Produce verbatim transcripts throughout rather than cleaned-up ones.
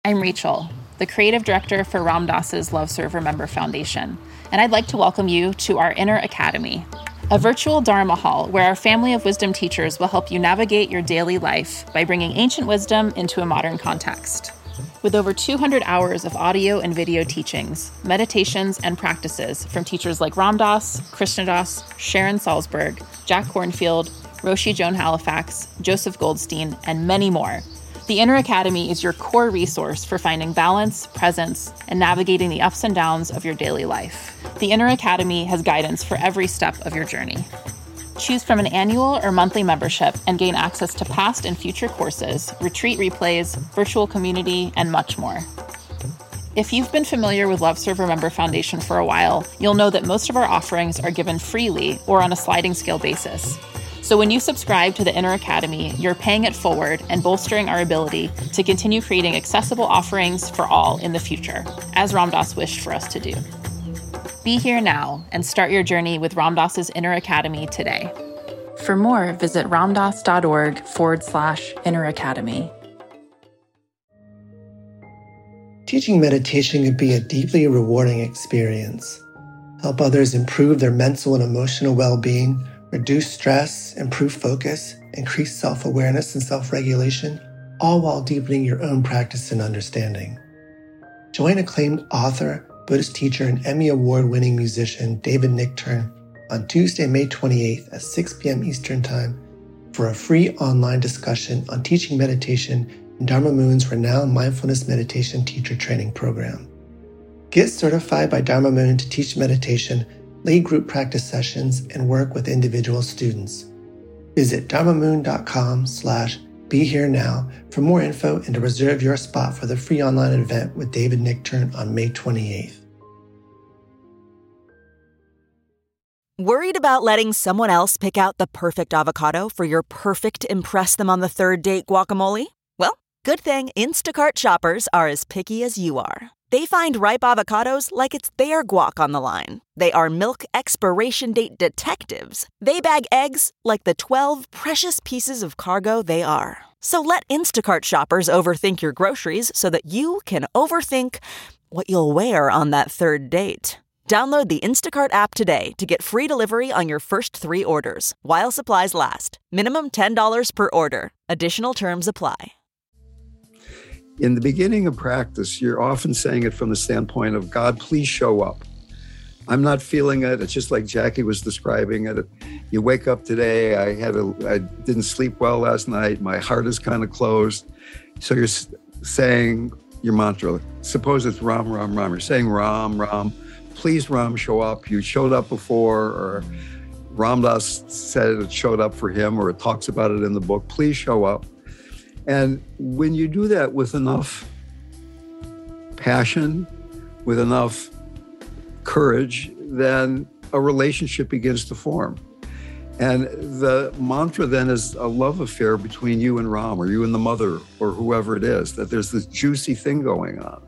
I'm Rachel, the creative director for Ram Dass's Love Serve Remember Foundation, and I'd like to welcome you to our Inner Academy, a virtual Dharma hall where our family of wisdom teachers will help you navigate your daily life by bringing ancient wisdom into a modern context. With over two hundred hours of audio and video teachings, meditations, and practices from teachers like Ram Dass, Krishna Das, Sharon Salzberg, Jack Kornfield, Roshi Joan Halifax, Joseph Goldstein, and many more, the Inner Academy is your core resource for finding balance, presence, and navigating the ups and downs of your daily life. The Inner Academy has guidance for every step of your journey. Choose from an annual or monthly membership and gain access to past and future courses, retreat replays, virtual community, and much more. If you've been familiar with Love Serve Remember Foundation for a while, you'll know that most of our offerings are given freely or on a sliding scale basis. So when you subscribe to the Inner Academy, you're paying it forward and bolstering our ability to continue creating accessible offerings for all in the future, as Ram Dass wished for us to do. Be here now and start your journey with Ram Dass's Inner Academy today. For more, visit ramdass.org forward slash Inner Academy. Teaching meditation can be a deeply rewarding experience. Help others improve their mental and emotional well-being, reduce stress, improve focus, increase self-awareness and self-regulation, all while deepening your own practice and understanding. Join acclaimed author, Buddhist teacher, and Emmy Award-winning musician David Nichtern on Tuesday, May twenty-eighth at six p.m. Eastern Time for a free online discussion on teaching meditation in Dharma Moon's renowned mindfulness meditation teacher training program. Get certified by Dharma Moon to teach meditation, lead group practice sessions, and work with individual students. Visit dharmamoon.com slash be here now for more info and to reserve your spot for the free online event with David Nichtern on May twenty-eighth. Worried about letting someone else pick out the perfect avocado for your perfect impress them on the third date guacamole? Well, good thing Instacart shoppers are as picky as you are. They find ripe avocados like it's their guac on the line. They are milk expiration date detectives. They bag eggs like the twelve precious pieces of cargo they are. So let Instacart shoppers overthink your groceries so that you can overthink what you'll wear on that third date. Download the Instacart app today to get free delivery on your first three orders, while supplies last. Minimum ten dollars per order. Additional terms apply. In the beginning of practice, you're often saying it from the standpoint of, God, please show up. I'm not feeling it. It's just like Jackie was describing it. You wake up today, I had a, I didn't sleep well last night. My heart is kind of closed. So you're saying your mantra. Suppose it's Ram, Ram, Ram. You're saying Ram, Ram. Please, Ram, show up. You showed up before, or Ram Dass said it showed up for him, or it talks about it in the book. Please show up. And when you do that with enough passion, with enough courage, then a relationship begins to form. And the mantra then is a love affair between you and Ram, or you and the mother, or whoever it is, that there's this juicy thing going on.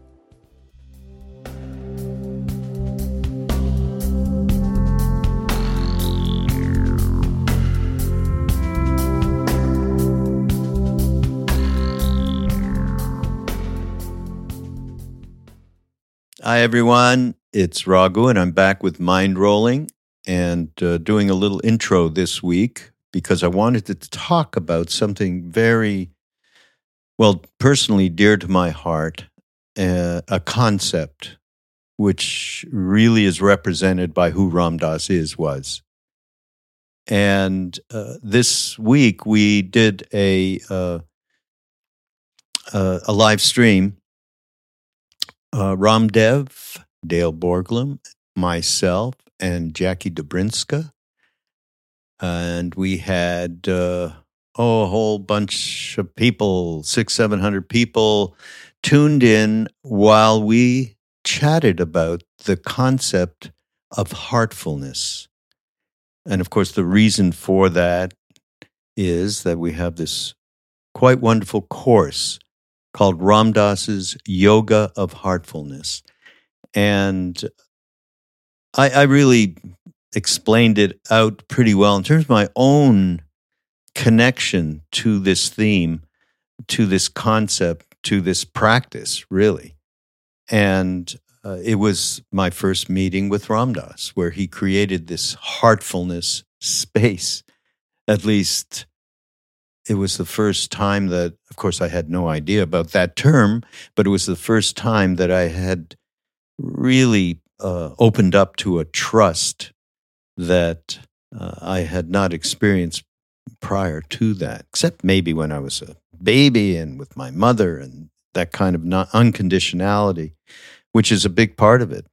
Hi, everyone. It's Raghu, and I'm back with Mind Rolling and uh, doing a little intro this week because I wanted to talk about something very, well, personally dear to my heart, uh, a concept which really is represented by who Ram Dass is, was. And uh, this week we did a, uh, uh, a live stream. Uh, Ramdev, Dale Borglum, myself, and Jackie Dobrinska. And we had, uh, oh, a whole bunch of people, six, seven hundred people tuned in while we chatted about the concept of heartfulness. And of course, the reason for that is that we have this quite wonderful course called Ram Dass's Yoga of Heartfulness. And I, I really explained it out pretty well in terms of my own connection to this theme, to this concept, to this practice, really. And uh, it was my first meeting with Ram Dass, where he created this heartfulness space. At least it was the first time that, of course, I had no idea about that term, but it was the first time that I had really uh, opened up to a trust that uh, I had not experienced prior to that, except maybe when I was a baby and with my mother and that kind of non- unconditionality, which is a big part of it.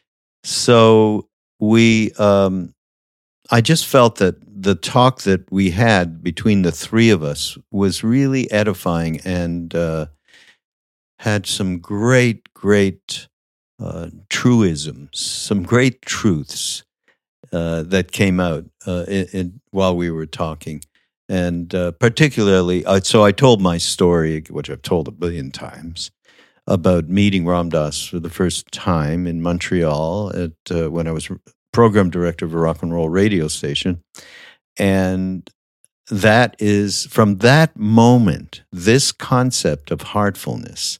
So we, um, I just felt that the talk that we had between the three of us was really edifying and uh, had some great, great uh, truisms, some great truths uh, that came out uh, in, in, while we were talking. And uh, particularly, uh, so I told my story, which I've told a billion times, about meeting Ram Dass for the first time in Montreal at uh, when I was program director of a rock and roll radio station. And that is, from that moment, this concept of heartfulness,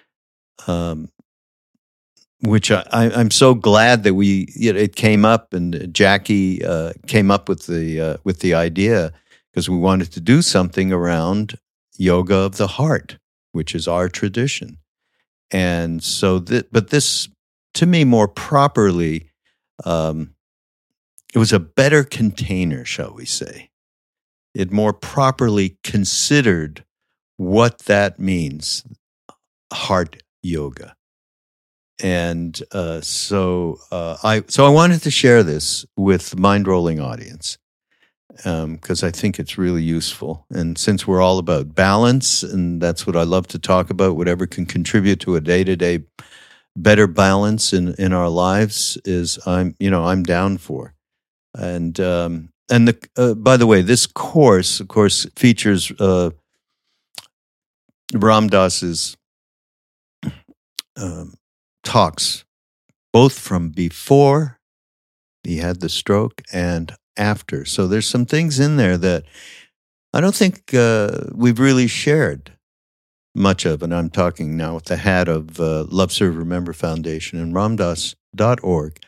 um, which I, I, I'm so glad that we, you know, it came up, and Jackie uh, came up with the uh, with the idea, because we wanted to do something around yoga of the heart, which is our tradition. And so, th- but this, to me, more properly, um, it was a better container, shall we say. It more properly considered what that means, heart yoga. And uh, so uh, I so I wanted to share this with the Mind Rolling audience, because um, I think it's really useful. And since we're all about balance, and that's what I love to talk about, whatever can contribute to a day-to-day better balance in, in our lives is I'm you know I'm down for. And um, and the uh, by the way, this course, of course, features uh, Ram Dass's um, talks, both from before he had the stroke and after. So there's some things in there that I don't think uh, we've really shared much of, and I'm talking now with the hat of uh, Love Serve Remember Foundation and ramdass dot org.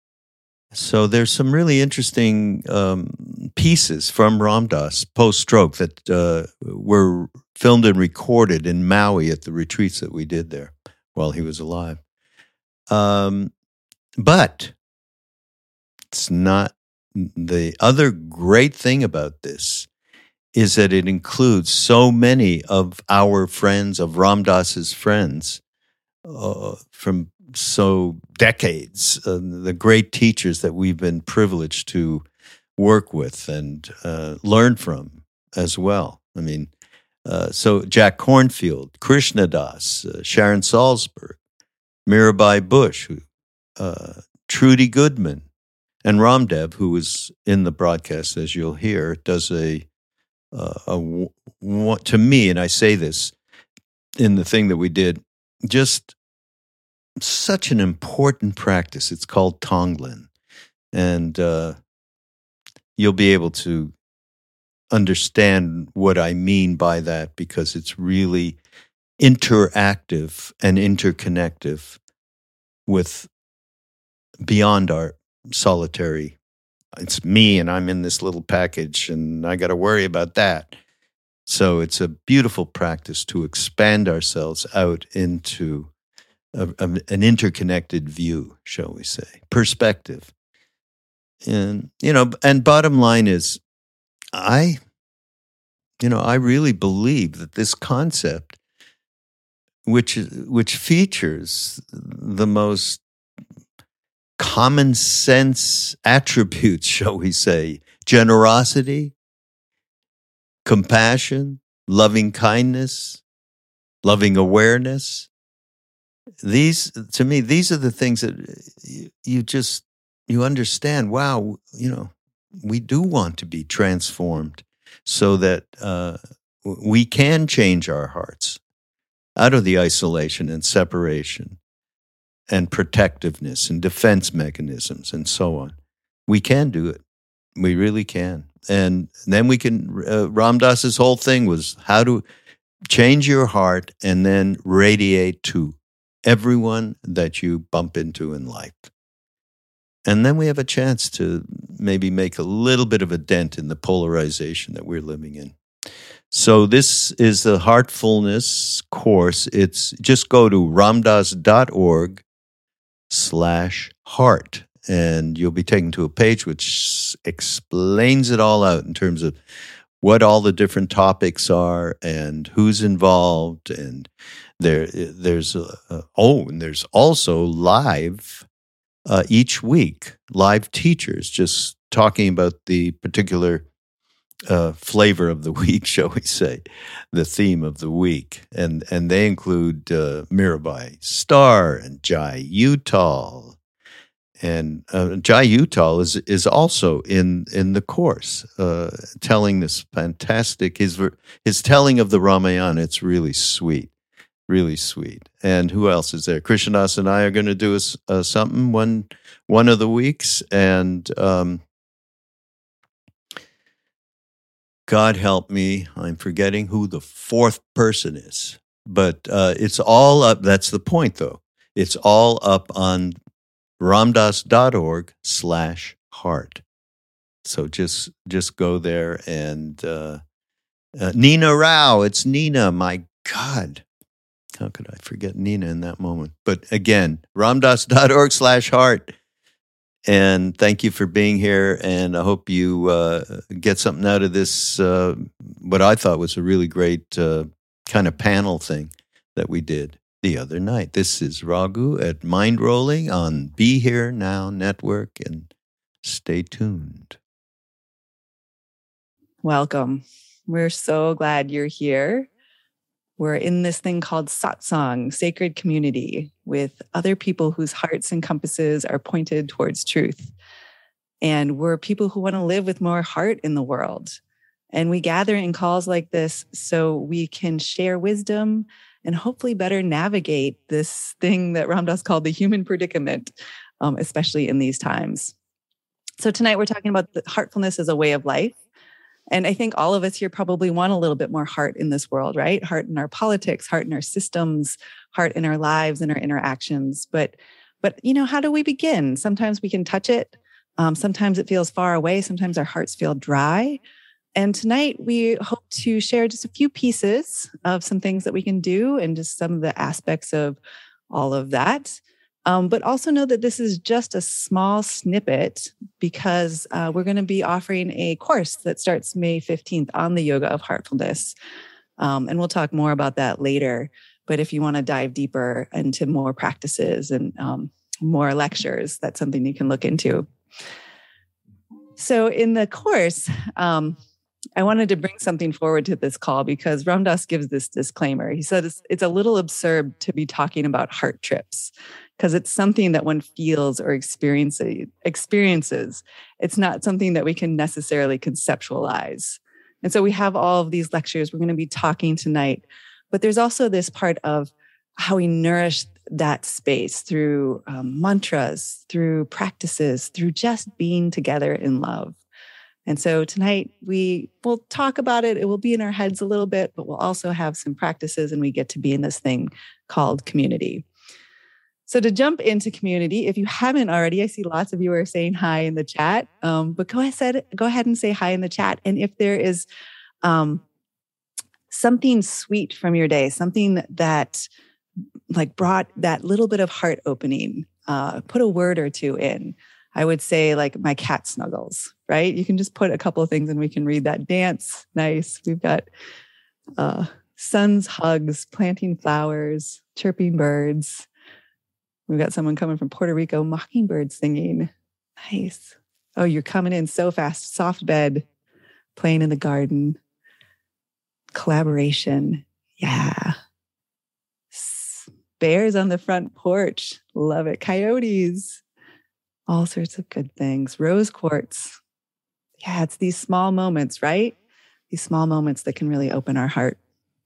So there's some really interesting um, pieces from Ram Dass post-stroke that uh, were filmed and recorded in Maui at the retreats that we did there while he was alive. Um, but it's not. The other great thing about this is that it includes so many of our friends, of Ram Dass's friends, uh, from so decades, uh, the great teachers that we've been privileged to work with and uh, learn from as well. I mean, uh, so Jack Kornfield, Krishna Das, uh, Sharon Salzberg, Mirabai Bush, uh, Trudy Goodman, and Ramdev, who was in the broadcast, as you'll hear, does a, uh, a, a, to me, and I say this in the thing that we did, just such an important practice. It's called Tonglen. And uh, you'll be able to understand what I mean by that, because it's really interactive and interconnective with beyond our solitary. It's me and I'm in this little package and I got to worry about that. So it's a beautiful practice to expand ourselves out into a, a, an interconnected view, shall we say, perspective. And, you know, and bottom line is, I, you know, I really believe that this concept, which which features the most common sense attributes, shall we say, generosity, compassion, loving kindness, loving awareness. These, to me, these are the things that you, you just, you understand, wow, you know, we do want to be transformed so that uh, we can change our hearts out of the isolation and separation and protectiveness and defense mechanisms and so on. We can do it. We really can. And then we can, uh, Ram Dass's whole thing was how to, change your heart, and then radiate to everyone that you bump into in life. And then we have a chance to maybe make a little bit of a dent in the polarization that we're living in. So this is the Heartfulness course. It's just go to ramdas.org slash heart, and you'll be taken to a page which explains it all out in terms of what all the different topics are and who's involved. And there, there's a, uh, oh, and there's also live uh, each week, live teachers just talking about the particular uh, flavor of the week, shall we say, the theme of the week. And and they include uh, Mirabai Starr and Jai Uttal. And uh, Jai Uttal is is also in in the course, uh, telling this fantastic, his his telling of the Ramayana. It's really sweet, really sweet. And who else is there? Krishnadas and I are going to do a, a something one one of the weeks, and um, God help me, I'm forgetting who the fourth person is. But uh, it's all up. That's the point, though. It's all up on ramdas.org slash heart. So just just go there. And uh, uh, Nina Rao, it's Nina. My God, how could I forget Nina in that moment? But again, ramdas.org slash heart. And thank you for being here. And I hope you uh, get something out of this, uh, what I thought was a really great uh, kind of panel thing that we did the other night. This is Raghu at Mind Rolling on Be Here Now Network, and stay tuned. Welcome. We're so glad you're here. We're in this thing called satsang, sacred community, with other people whose hearts and compasses are pointed towards truth. And we're people who want to live with more heart in the world. And we gather in calls like this so we can share wisdom and hopefully better navigate this thing that Ram Dass called the human predicament, um, especially in these times. So tonight we're talking about the heartfulness as a way of life. And I think all of us here probably want a little bit more heart in this world, right? Heart in our politics, heart in our systems, heart in our lives and our interactions. But, but you know, how do we begin? Sometimes we can touch it. Um, sometimes it feels far away. Sometimes our hearts feel dry. And tonight we hope to share just a few pieces of some things that we can do and just some of the aspects of all of that. Um, but also know that this is just a small snippet because uh, we're going to be offering a course that starts May fifteenth on the yoga of heartfulness. Um, and we'll talk more about that later. But if you want to dive deeper into more practices and um, more lectures, that's something you can look into. So in the course, um, I wanted to bring something forward to this call because Ram Dass gives this disclaimer. He said it's, it's a little absurd to be talking about heart trips, because it's something that one feels or experiences. experiences. It's not something that we can necessarily conceptualize. And so we have all of these lectures. We're going to be talking tonight. But there's also this part of how we nourish that space through um, mantras, through practices, through just being together in love. And so tonight we will talk about it. It will be in our heads a little bit, but we'll also have some practices, and we get to be in this thing called community. So to jump into community, if you haven't already, I see lots of you are saying hi in the chat, um, but go ahead, go ahead and say hi in the chat. And if there is um, something sweet from your day, something that like brought that little bit of heart opening, uh, put a word or two in. I would say like my cat snuggles, right? You can just put a couple of things and we can read that. Dance, nice. We've got uh, sun's hugs, planting flowers, chirping birds. We've got someone coming from Puerto Rico, mockingbird singing. Nice. Oh, you're coming in so fast. Soft bed, playing in the garden. Collaboration. Yeah. Bears on the front porch. Love it. Coyotes. All sorts of good things. Rose quartz. Yeah, it's these small moments, right? These small moments that can really open our heart.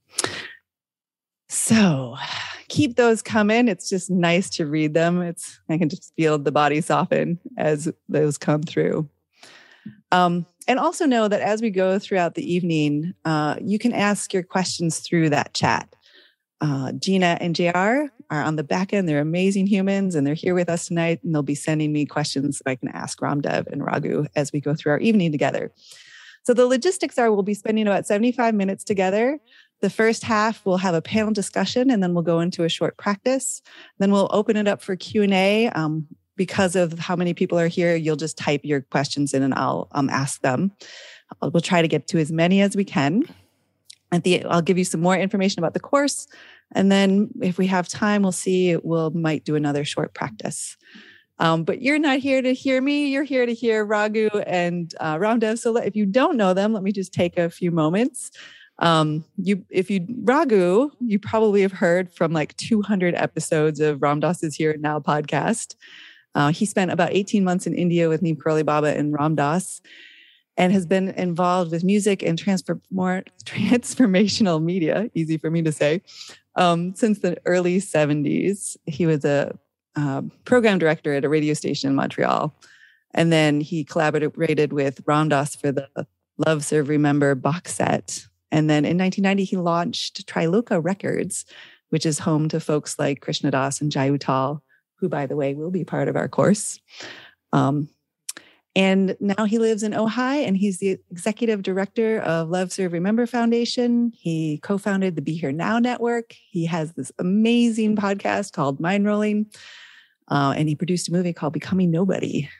So keep those coming. It's just nice to read them. It's I can just feel the body soften as those come through. Um, and also know that as we go throughout the evening, uh, you can ask your questions through that chat. Uh, Gina and J R are on the back end. They're amazing humans, and they're here with us tonight, and they'll be sending me questions that I can ask Ramdev and Raghu as we go through our evening together. So the logistics are we'll be spending about seventy-five minutes together. The first half, we'll have a panel discussion, and then we'll go into a short practice. Then we'll open it up for Q and A. Um, because of how many people are here, you'll just type your questions in, and I'll um, ask them. We'll try to get to as many as we can. At the, I'll give you some more information about the course. And then if we have time, we'll see, we'll might do another short practice. Um, but you're not here to hear me. You're here to hear Raghu and uh, Ramdev. So if you don't know them, let me just take a few moments. Um, you, if you, Raghu, you probably have heard from like two hundred episodes of Ram Dass Is Here Now podcast. Uh, he spent about eighteen months in India with Neem Karoli Baba and Ram Dass, and has been involved with music and transfer, more transformational media, easy for me to say, um, since the early seventies. He was a uh, program director at a radio station in Montreal. And then he collaborated with Ram Dass for the Love, Serve, Remember box set. And then in nineteen ninety, he launched Triloka Records, which is home to folks like Krishna Das and Jai Uttal, who, by the way, will be part of our course. Um, And now he lives in Ojai, and he's the executive director of Love, Serve, Remember Foundation. He co-founded the Be Here Now Network. He has this amazing podcast called Mind Rolling. Uh, and he produced a movie called Becoming Nobody,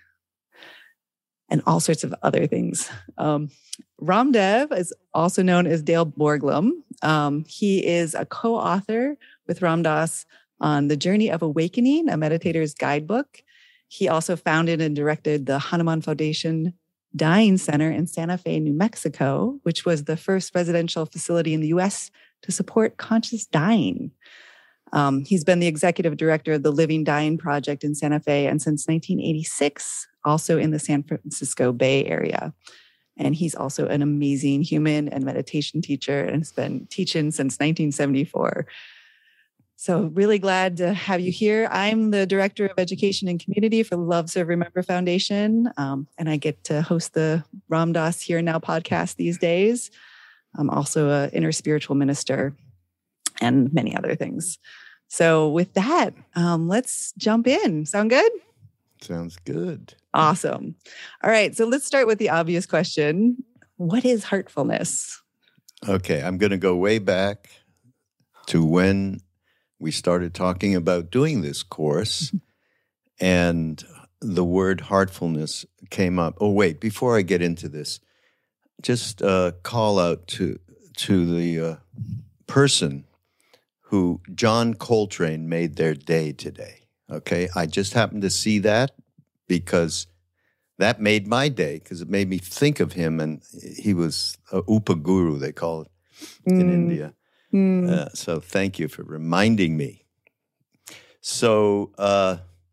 and all sorts of other things. Um, Ramdev is also known as Dale Borglum. Um, he is a co-author with Ram Dass on The Journey of Awakening, a meditator's guidebook. He also founded and directed the Hanuman Foundation Dying Center in Santa Fe, New Mexico, which was the first residential facility in the U S to support conscious dying. Um, he's been the executive director of the Living Dying Project in Santa Fe, and since nineteen eighty-six, also in the San Francisco Bay Area. And he's also an amazing human and meditation teacher, and has been teaching since nineteen seventy-four. So really glad to have you here. I'm the Director of Education and Community for the Love, Serve, Remember Foundation, um, and I get to host the Ram Dass Here Now podcast these days. I'm also an inner spiritual minister and many other things. So with that, um, let's jump in. Sound good? Sounds good. Awesome. All right, so let's start with the obvious question. What is heartfulness? Okay, I'm going to go way back to when we started talking about doing this course, and the word heartfulness came up. Oh, wait, before I get into this, just uh, call out to to the uh, person who John Coltrane made their day today, okay? I just happened to see that because that made my day, because it made me think of him, and he was a Upa Guru, they call it, in Mm. India. Mm. Uh, so thank you for reminding me. So uh,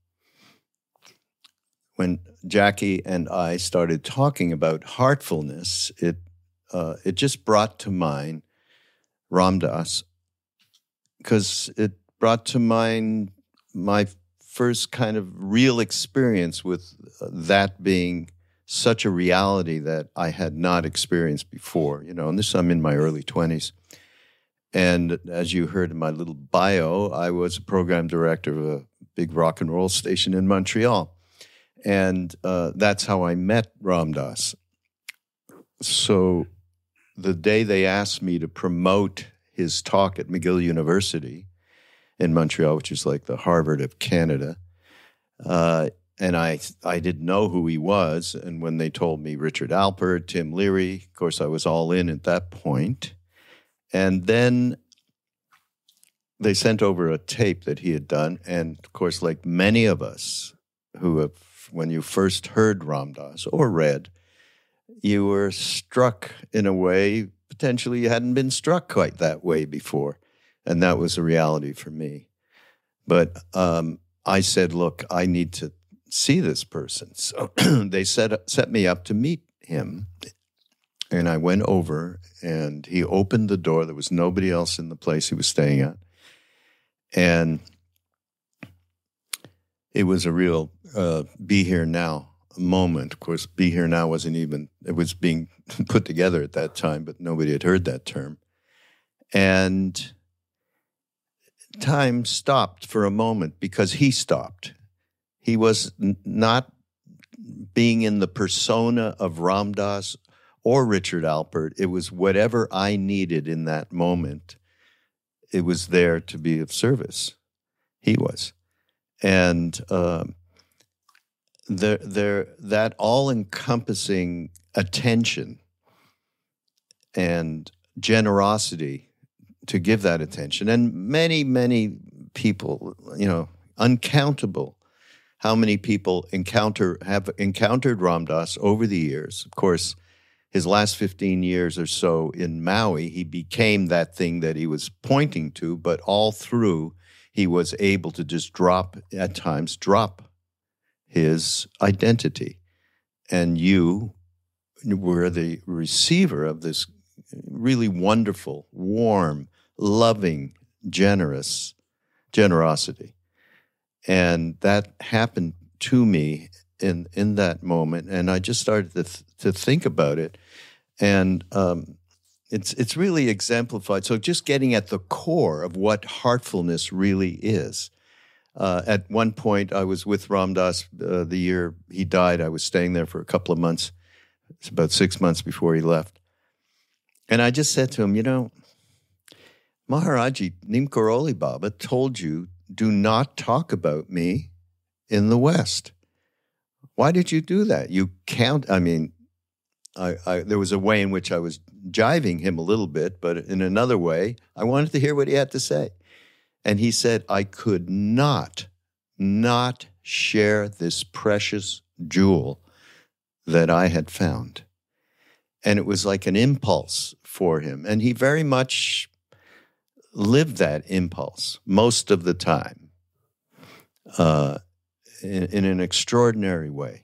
when Jackie and I started talking about heartfulness, it uh, it just brought to mind Ram Dass, because it brought to mind my first kind of real experience with that being such a reality that I had not experienced before. You know, and this, I'm in my early twenties. And as you heard in my little bio, I was a program director of a big rock and roll station in Montreal. And uh, that's how I met Ram Dass. So the day they asked me to promote his talk at McGill University in Montreal, which is like the Harvard of Canada, uh, and I I didn't know who he was. And when they told me Richard Alpert, Tim Leary, of course, I was all in at that point. And then they sent over a tape that he had done. And of course, like many of us who have, when you first heard Ram Dass or read, you were struck in a way, potentially you hadn't been struck quite that way before. And that was a reality for me. But um, I said, look, I need to see this person. So they set, set me up to meet him. And I went over, and he opened the door. There was nobody else in the place he was staying at. And it was a real uh, Be Here Now moment. Of course, Be Here Now wasn't even, it was being put together at that time, but nobody had heard that term. And time stopped for a moment because he stopped. He was n- not being in the persona of Ram Dass or Richard Alpert. It was whatever I needed in that moment. It was there to be of service. He was. And um, there, there, that all-encompassing attention and generosity to give that attention. And many, many people, you know, uncountable how many people encounter have encountered Ram Dass over the years. Of course, his last fifteen years or so in Maui, he became that thing that he was pointing to, but all through, he was able to just drop, at times, drop his identity. And you were the receiver of this really wonderful, warm, loving, generous generosity. And that happened to me in in that moment. And I just started to, th- to think about it. And um, it's it's really exemplified. So just getting at the core of what heartfulness really is. Uh, at one point, I was with Ram Dass uh, the year he died. I was staying there for a couple of months. It's about six months before he left. And I just said to him, you know, Maharaji Neem Karoli Baba told you, do not talk about me in the West. Why did you do that? You can't, I mean, I, I, there was a way in which I was jiving him a little bit, but in another way, I wanted to hear what he had to say. And he said, I could not, not share this precious jewel that I had found. And it was like an impulse for him. And he very much lived that impulse most of the time uh, in, in an extraordinary way.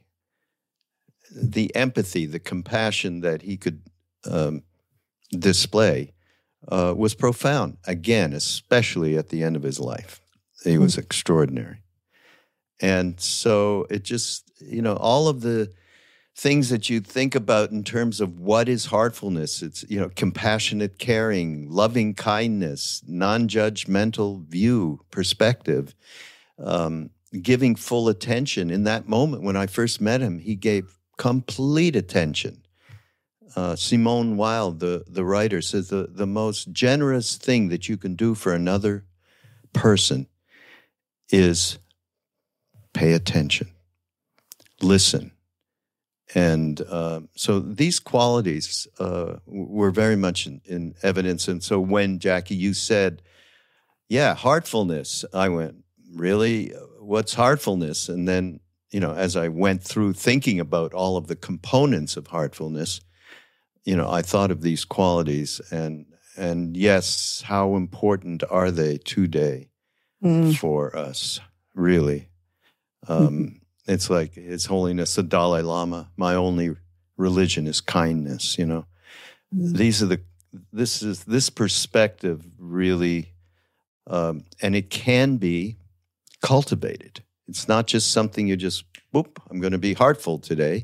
The empathy, the compassion that he could um, display uh, was profound. Again, especially at the end of his life. He was mm-hmm. extraordinary. And so it just, you know, all of the things that you think about in terms of what is heartfulness. It's, you know, compassionate caring, loving kindness, non-judgmental view, perspective, um, giving full attention. In that moment when I first met him, he gave complete attention. Uh, Simone Weil, the, the writer, says the, the most generous thing that you can do for another person is pay attention, listen. And uh, so these qualities uh, were very much in, in evidence. And so when, Jackie, you said, yeah, heartfulness, I went, really? What's heartfulness? And then, you know, as I went through thinking about all of the components of heartfulness, you know, I thought of these qualities. And, and yes, how important are they today mm. for us, really? Um mm-hmm. It's like His Holiness the Dalai Lama, my only religion is kindness, you know. Mm. These are the, this is, this perspective really, um, and it can be cultivated. It's not just something you just, boop, I'm going to be heartful today.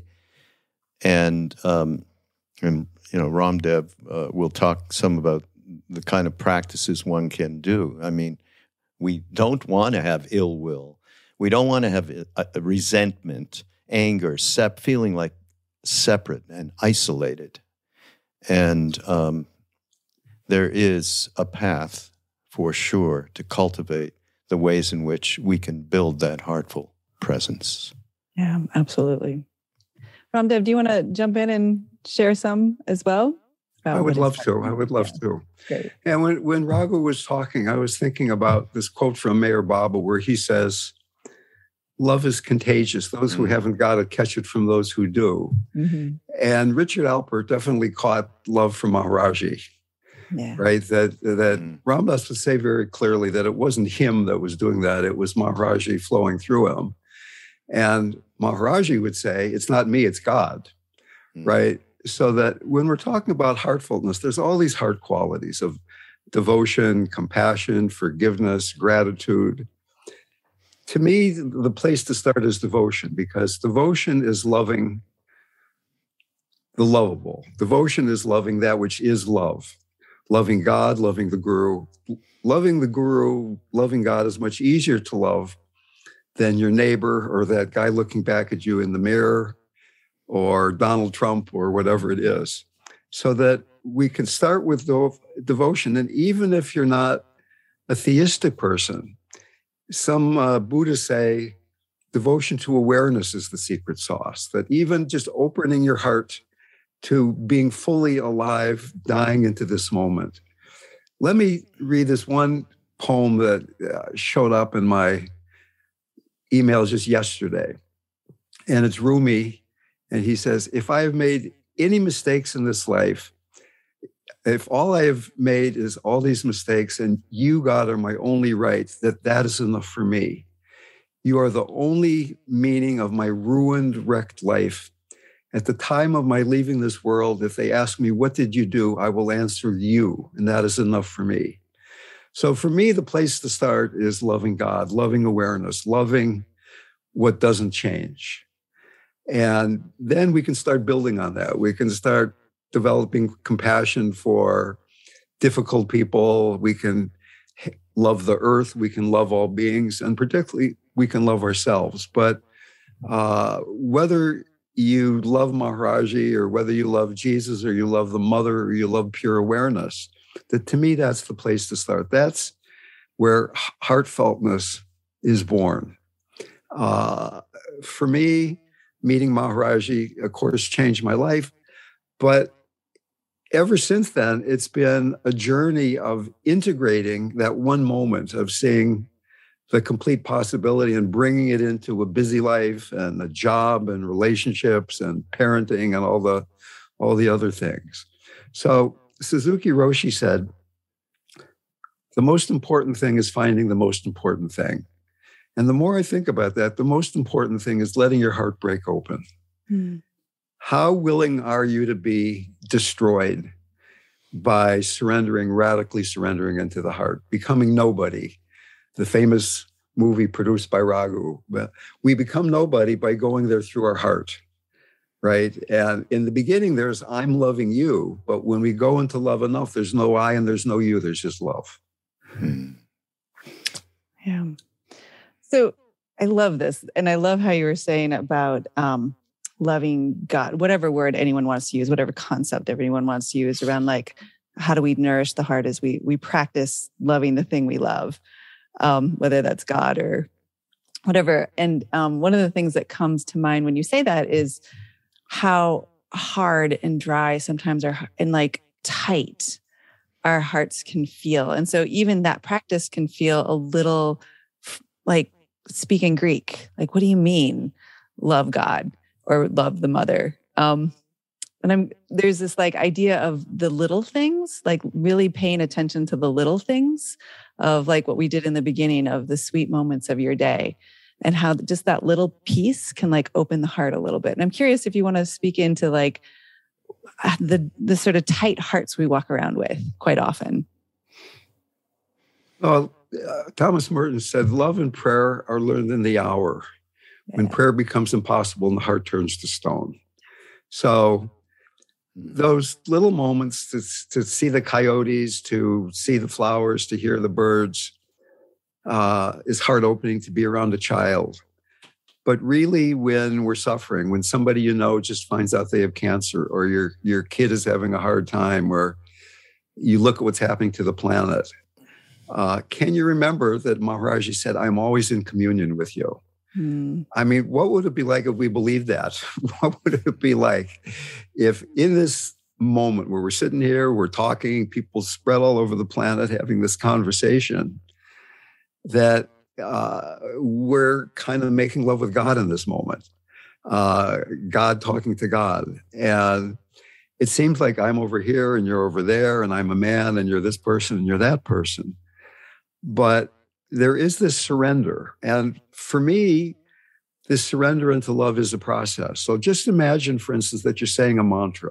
And, um, and you know, Ramdev uh, will talk some about the kind of practices one can do. I mean, we don't want to have ill will. We don't want to have a, a resentment, anger, sep- feeling like separate and isolated. And um, there is a path, for sure, to cultivate the ways in which we can build that heartful presence. Yeah, absolutely. Ramdev, do you want to jump in and share some as well? I would love to. I would love yeah. to. Great. And when, when Raghu was talking, I was thinking about this quote from Meher Baba where he says, love is contagious. Those who haven't got it catch it from those who do. Mm-hmm. And Richard Alpert definitely caught love from Maharaji, yeah. right? That that mm. Ram Dass would say very clearly that it wasn't him that was doing that. It was Maharaji flowing through him. And Maharaji would say, it's not me, it's God, mm. right? So that when we're talking about heartfulness, there's all these heart qualities of devotion, compassion, forgiveness, gratitude. to me, the place to start is devotion, because devotion is loving the lovable. Devotion is loving that which is love. Loving God, loving the Guru. Loving the Guru, loving God is much easier to love than your neighbor or that guy looking back at you in the mirror or Donald Trump or whatever it is. So that we can start with devotion. And even if you're not a theistic person, some uh, Buddhists say devotion to awareness is the secret sauce, that even just opening your heart to being fully alive, dying into this moment. Let me read this one poem that uh, showed up in my emails just yesterday. And it's Rumi. And he says, if I have made any mistakes in this life, if all I have made is all these mistakes and you, God, are my only right, that that is enough for me. You are the only meaning of my ruined, wrecked life. At the time of my leaving this world, if they ask me, what did you do? I will answer you, and that is enough for me. So for me, the place to start is loving God, loving awareness, loving what doesn't change. And then we can start building on that. We can start developing compassion for difficult people. We can love the earth. We can love all beings. And particularly, we can love ourselves. But uh, whether you love Maharaji or whether you love Jesus or you love the mother or you love pure awareness, that to me, that's the place to start. That's where heartfeltness is born. Uh, for me, meeting Maharaji, of course, changed my life. But ever since then, it's been a journey of integrating that one moment of seeing the complete possibility and bringing it into a busy life and a job and relationships and parenting and all the all the other things. So Suzuki Roshi said, the most important thing is finding the most important thing. And the more I think about that, the most important thing is letting your heart break open. Mm. How willing are you to be destroyed by surrendering, radically surrendering into the heart, becoming nobody? The famous movie produced by Raghu. We become nobody by going there through our heart, right? And in the beginning, there's I'm loving you. But when we go into love enough, there's no I and there's no you. There's just love. Hmm. Yeah. So I love this. And I love how you were saying about um, loving God, whatever word anyone wants to use, whatever concept everyone wants to use around like, how do we nourish the heart as we we practice loving the thing we love, um, whether that's God or whatever. And um, one of the things that comes to mind when you say that is how hard and dry sometimes are, and like tight our hearts can feel. And so even that practice can feel a little like speaking Greek. Like, what do you mean love God or love the mother? Um, and I'm there's this like idea of the little things, like really paying attention to the little things of like what we did in the beginning of the sweet moments of your day, and how just that little piece can like open the heart a little bit. And I'm curious if you want to speak into like the the sort of tight hearts we walk around with quite often. Well, uh, Thomas Merton said, love and prayer are learned in the hour, yeah. When prayer becomes impossible and the heart turns to stone. So those little moments to, to see the coyotes, to see the flowers, to hear the birds, uh, is heart-opening to be around a child. But really, when we're suffering, when somebody you know just finds out they have cancer, or your, your kid is having a hard time, or you look at what's happening to the planet, uh, can you remember that Maharaji said, I'm always in communion with you? Hmm. I mean, what would it be like if we believed that? What would it be like if in this moment where we're sitting here, we're talking, people spread all over the planet having this conversation, that uh, we're kind of making love with God in this moment, uh, God talking to God. And it seems like I'm over here and you're over there, and I'm a man and you're this person and you're that person. But there is this surrender. And for me, this surrender into love is a process. So just imagine, for instance, that you're saying a mantra.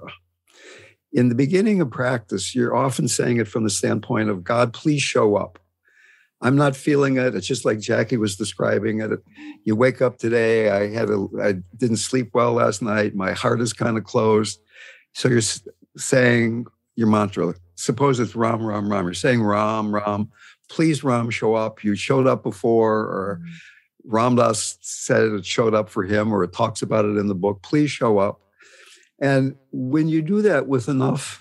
In the beginning of practice, you're often saying it from the standpoint of, God, please show up. I'm not feeling it. It's just like Jackie was describing it. You wake up today, I had a, I didn't sleep well last night. My heart is kind of closed. So you're saying your mantra. Suppose it's Ram, Ram, Ram. You're saying Ram, Ram. Please, Ram, show up. You showed up before, or Ram Dass said it showed up for him, or it talks about it in the book. Please show up. And when you do that with enough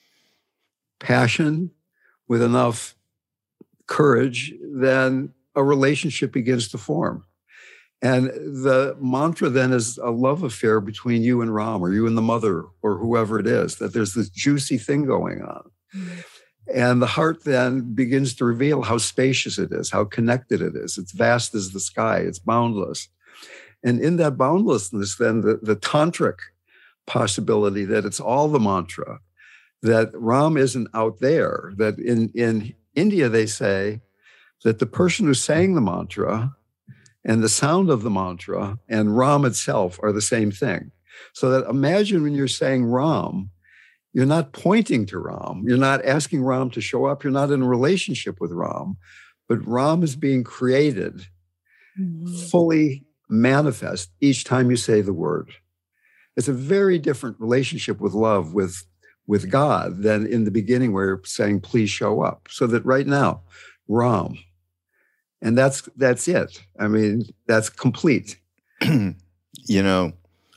passion, with enough courage, then a relationship begins to form. And the mantra then is a love affair between you and Ram, or you and the mother, or whoever it is, that there's this juicy thing going on. Mm-hmm. And the heart then begins to reveal how spacious it is, how connected it is. It's vast as the sky. It's boundless. And in that boundlessness, then the, the tantric possibility that it's all the mantra, that Ram isn't out there, that in, in India, they say that the person who's saying the mantra and the sound of the mantra and Ram itself are the same thing. So that imagine when you're saying Ram, you're not pointing to Ram. You're not asking Ram to show up. You're not in a relationship with Ram, but Ram is being created, mm-hmm. fully manifest each time you say the word. It's a very different relationship with love, with, with God, than in the beginning where you're saying, please show up. So that right now, Ram. And that's that's it. I mean, that's complete. You know,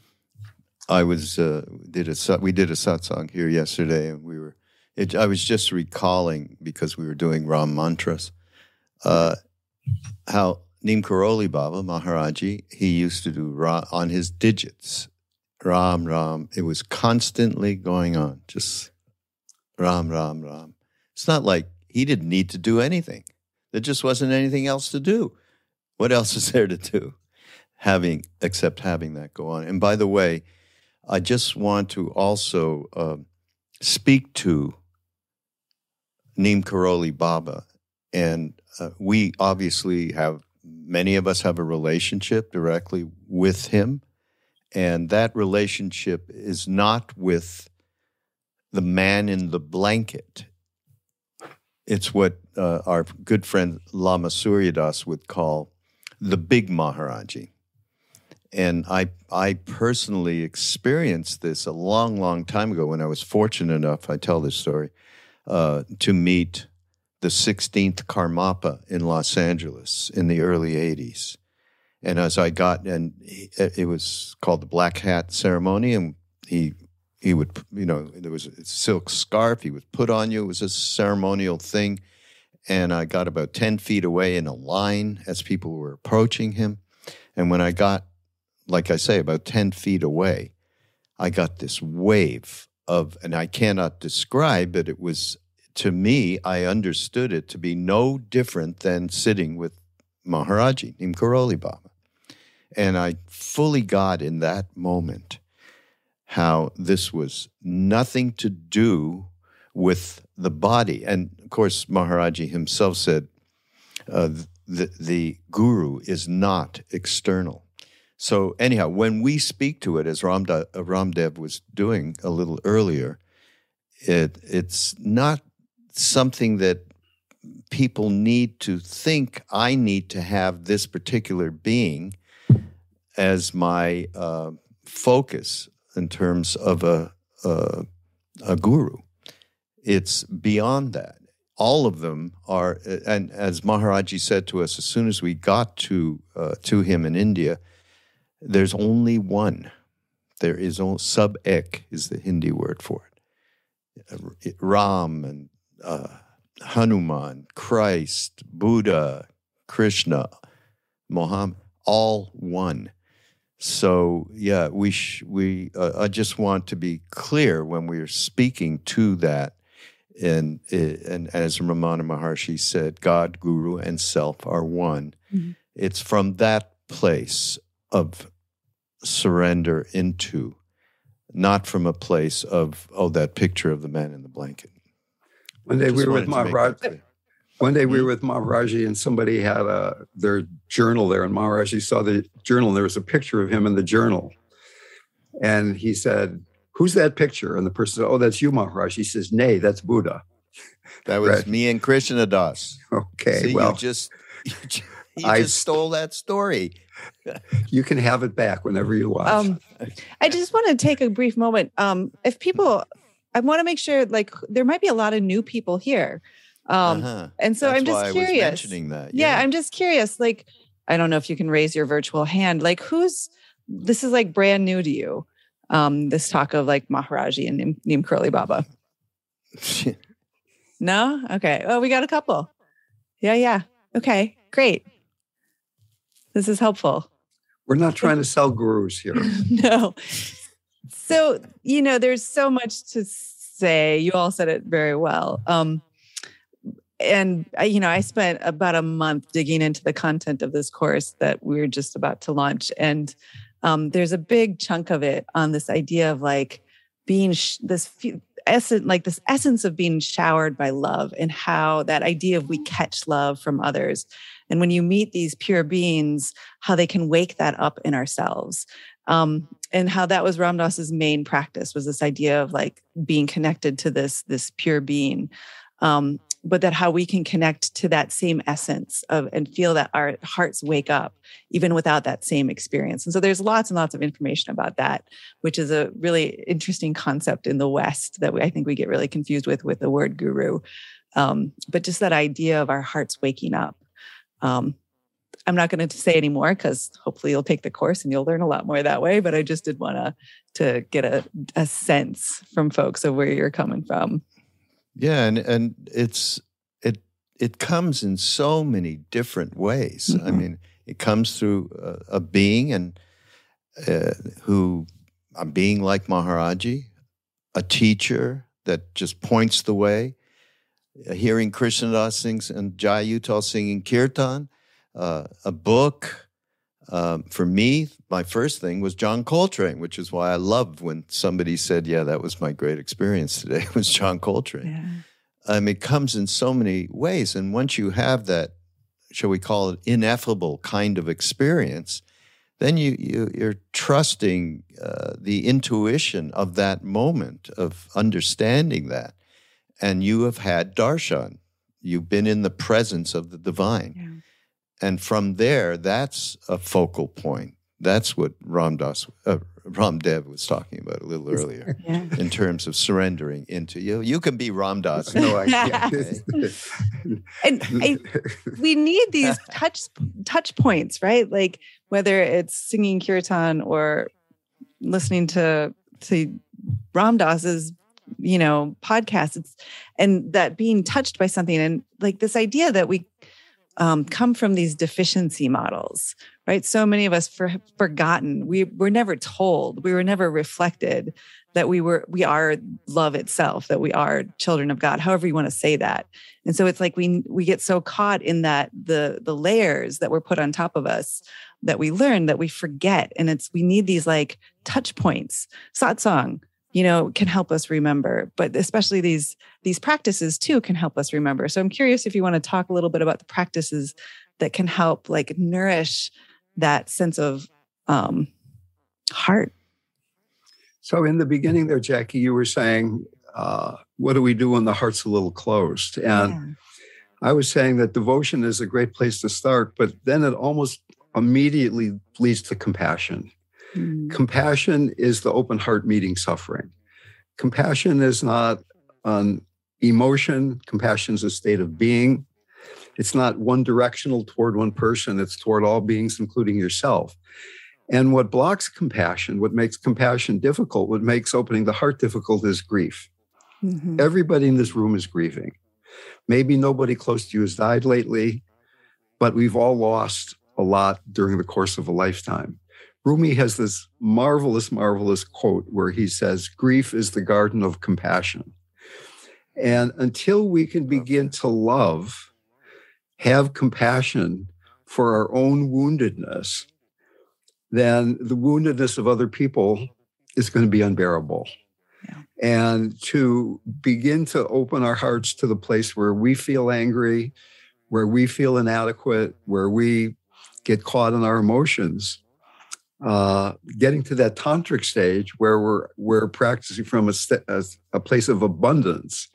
I was uh, did a we did a satsang here yesterday, and we were. It, I was just recalling, because we were doing Ram mantras, uh, how Neem Karoli Baba Maharaji, he used to do Ram on his digits, Ram Ram. It was constantly going on, just Ram Ram Ram. It's not like he didn't need to do anything. There just wasn't anything else to do. What else is there to do? Having, except having that go on. And by the way, I just want to also uh, speak to Neem Karoli Baba. And uh, we obviously have, many of us have a relationship directly with him. And that relationship is not with the man in the blanket. It's what uh, our good friend Lama Suryadas would call the big Maharaji. And I I personally experienced this a long, long time ago when I was fortunate enough, I tell this story, uh, to meet the sixteenth Karmapa in Los Angeles in the early eighties. And as I got, and he, it was called the Black Hat Ceremony, and he he would, you know, there was a silk scarf he would put on you. It was a ceremonial thing. And I got about ten feet away in a line as people were approaching him. And when I got, like I say, about ten feet away, I got this wave of, and I cannot describe, but it was, to me, I understood it to be no different than sitting with Maharaji, Neem Karoli Baba. And I fully got in that moment how this was nothing to do with the body. And of course, Maharaji himself said, uh, the, the guru is not external. So anyhow, when we speak to it, as Ramda, uh, Ramdev was doing a little earlier, it it's not something that people need to think, I need to have this particular being as my uh, focus in terms of a, a a guru. It's beyond that. All of them are, and as Maharaji said to us, as soon as we got to uh, to him in India, there's only one. There is only, sub-ek is the Hindi word for it. Ram and uh, Hanuman, Christ, Buddha, Krishna, Muhammad, all one. So yeah, we sh- we uh, I just want to be clear when we are speaking to that, and and as Ramana Maharshi said, God, Guru, and Self are one. Mm-hmm. It's from that place of surrender into, not from a place of, oh, that picture of the man in the blanket. One day we were with Maharaji. One day we were with Maharaji, and somebody had a their journal there, and Maharaji saw the journal, and there was a picture of him in the journal. And he said, "Who's that picture?" And the person said, "Oh, that's you, Maharaji." He says, "Nay, that's Buddha." That was Right. me and Krishna Das. Okay, See, well, you just you just, you I- just stole that story. you can have it back whenever you want. Um, I just want to take a brief moment. Um, if people, I want to make sure, like, there might be a lot of new people here. Um, Uh-huh. And so That's I'm just why I curious. was mentioning that. Yeah, I'm just curious. Like, I don't know if you can raise your virtual hand. Like, who's, this is like brand new to you, um, this talk of like Maharaji and Neem, Neem Karoli Baba. No? Okay. Oh, we got a couple. Yeah, yeah. Okay, great. This is helpful. We're not trying to sell gurus here. No. So, you know, there's so much to say. You all said it very well. Um, and, I, you know, I spent about a month digging into the content of this course that we we're just about to launch. And um, there's a big chunk of it on this idea of like being sh- this few, essence, like this essence of being showered by love, and how that idea of we catch love from others. And when you meet these pure beings, how they can wake that up in ourselves. Um, and how that was Ram Dass's main practice, was this idea of like being connected to this, this pure being. Um, but that how we can connect to that same essence of and feel that our hearts wake up even without that same experience. And so there's lots and lots of information about that, which is a really interesting concept in the West that we, I think we get really confused with, with the word guru. Um, but just that idea of our hearts waking up. Um, I'm not going to say any more because hopefully you'll take the course and you'll learn a lot more that way. But I just did want to to get a, a sense from folks of where you're coming from. Yeah, and and it's it it comes in so many different ways. Mm-hmm. I mean, it comes through a, a being and uh, who a being like Maharaji, a teacher that just points the way. Uh, hearing Krishnadas sings and Jai Uttal singing kirtan, uh, a book. Um, for me, my first thing was John Coltrane, which is why I loved when somebody said, yeah, that was my great experience today, was John Coltrane. Yeah. Um, it comes in so many ways. And once you have that, shall we call it, ineffable kind of experience, then you, you, you're trusting uh, the intuition of that moment of understanding that. And you have had darshan. You've been in the presence of the divine. Yeah. And from there, that's a focal point. That's what Ram Dass, uh, Ramdev was talking about a little earlier, yeah. in terms of surrendering into you. You can be Ram Dass. No, I can't. And I, we need these touch touch points, right? Like whether it's singing kirtan or listening to to Ram Dass's, you know, podcast. It's and that being touched by something, and like this idea that we. Um, come from these deficiency models, right? So many of us for, forgotten. We were never told. We were never reflected that we were we are love itself. That we are children of God. However you want to say that. And so it's like we we get so caught in that the the layers that were put on top of us that we learn that we forget. And it's we need these like touch points. Satsang, you know, can help us remember, but especially these these practices too can help us remember. So I'm curious if you want to talk a little bit about the practices that can help like nourish that sense of um, heart. So in the beginning there, Jackie, you were saying, uh, what do we do when the heart's a little closed? And yeah. I was saying that devotion is a great place to start, but then it almost immediately leads to compassion. Mm. Compassion is the open heart meeting suffering. Compassion is not an emotion. Compassion is a state of being. It's not one directional toward one person. It's toward all beings, including yourself. And what blocks compassion, what makes compassion difficult, what makes opening the heart difficult is grief. Mm-hmm. Everybody in this room is grieving. Maybe nobody close to you has died lately, but we've all lost a lot during the course of a lifetime. Rumi has this marvelous, marvelous quote where he says, grief is the garden of compassion. And until we can begin to love, have compassion for our own woundedness, then the woundedness of other people is going to be unbearable. Yeah. And to begin to open our hearts to the place where we feel angry, where we feel inadequate, where we get caught in our emotions, Uh, getting to that tantric stage where we're we're practicing from a, st- a, a place of abundance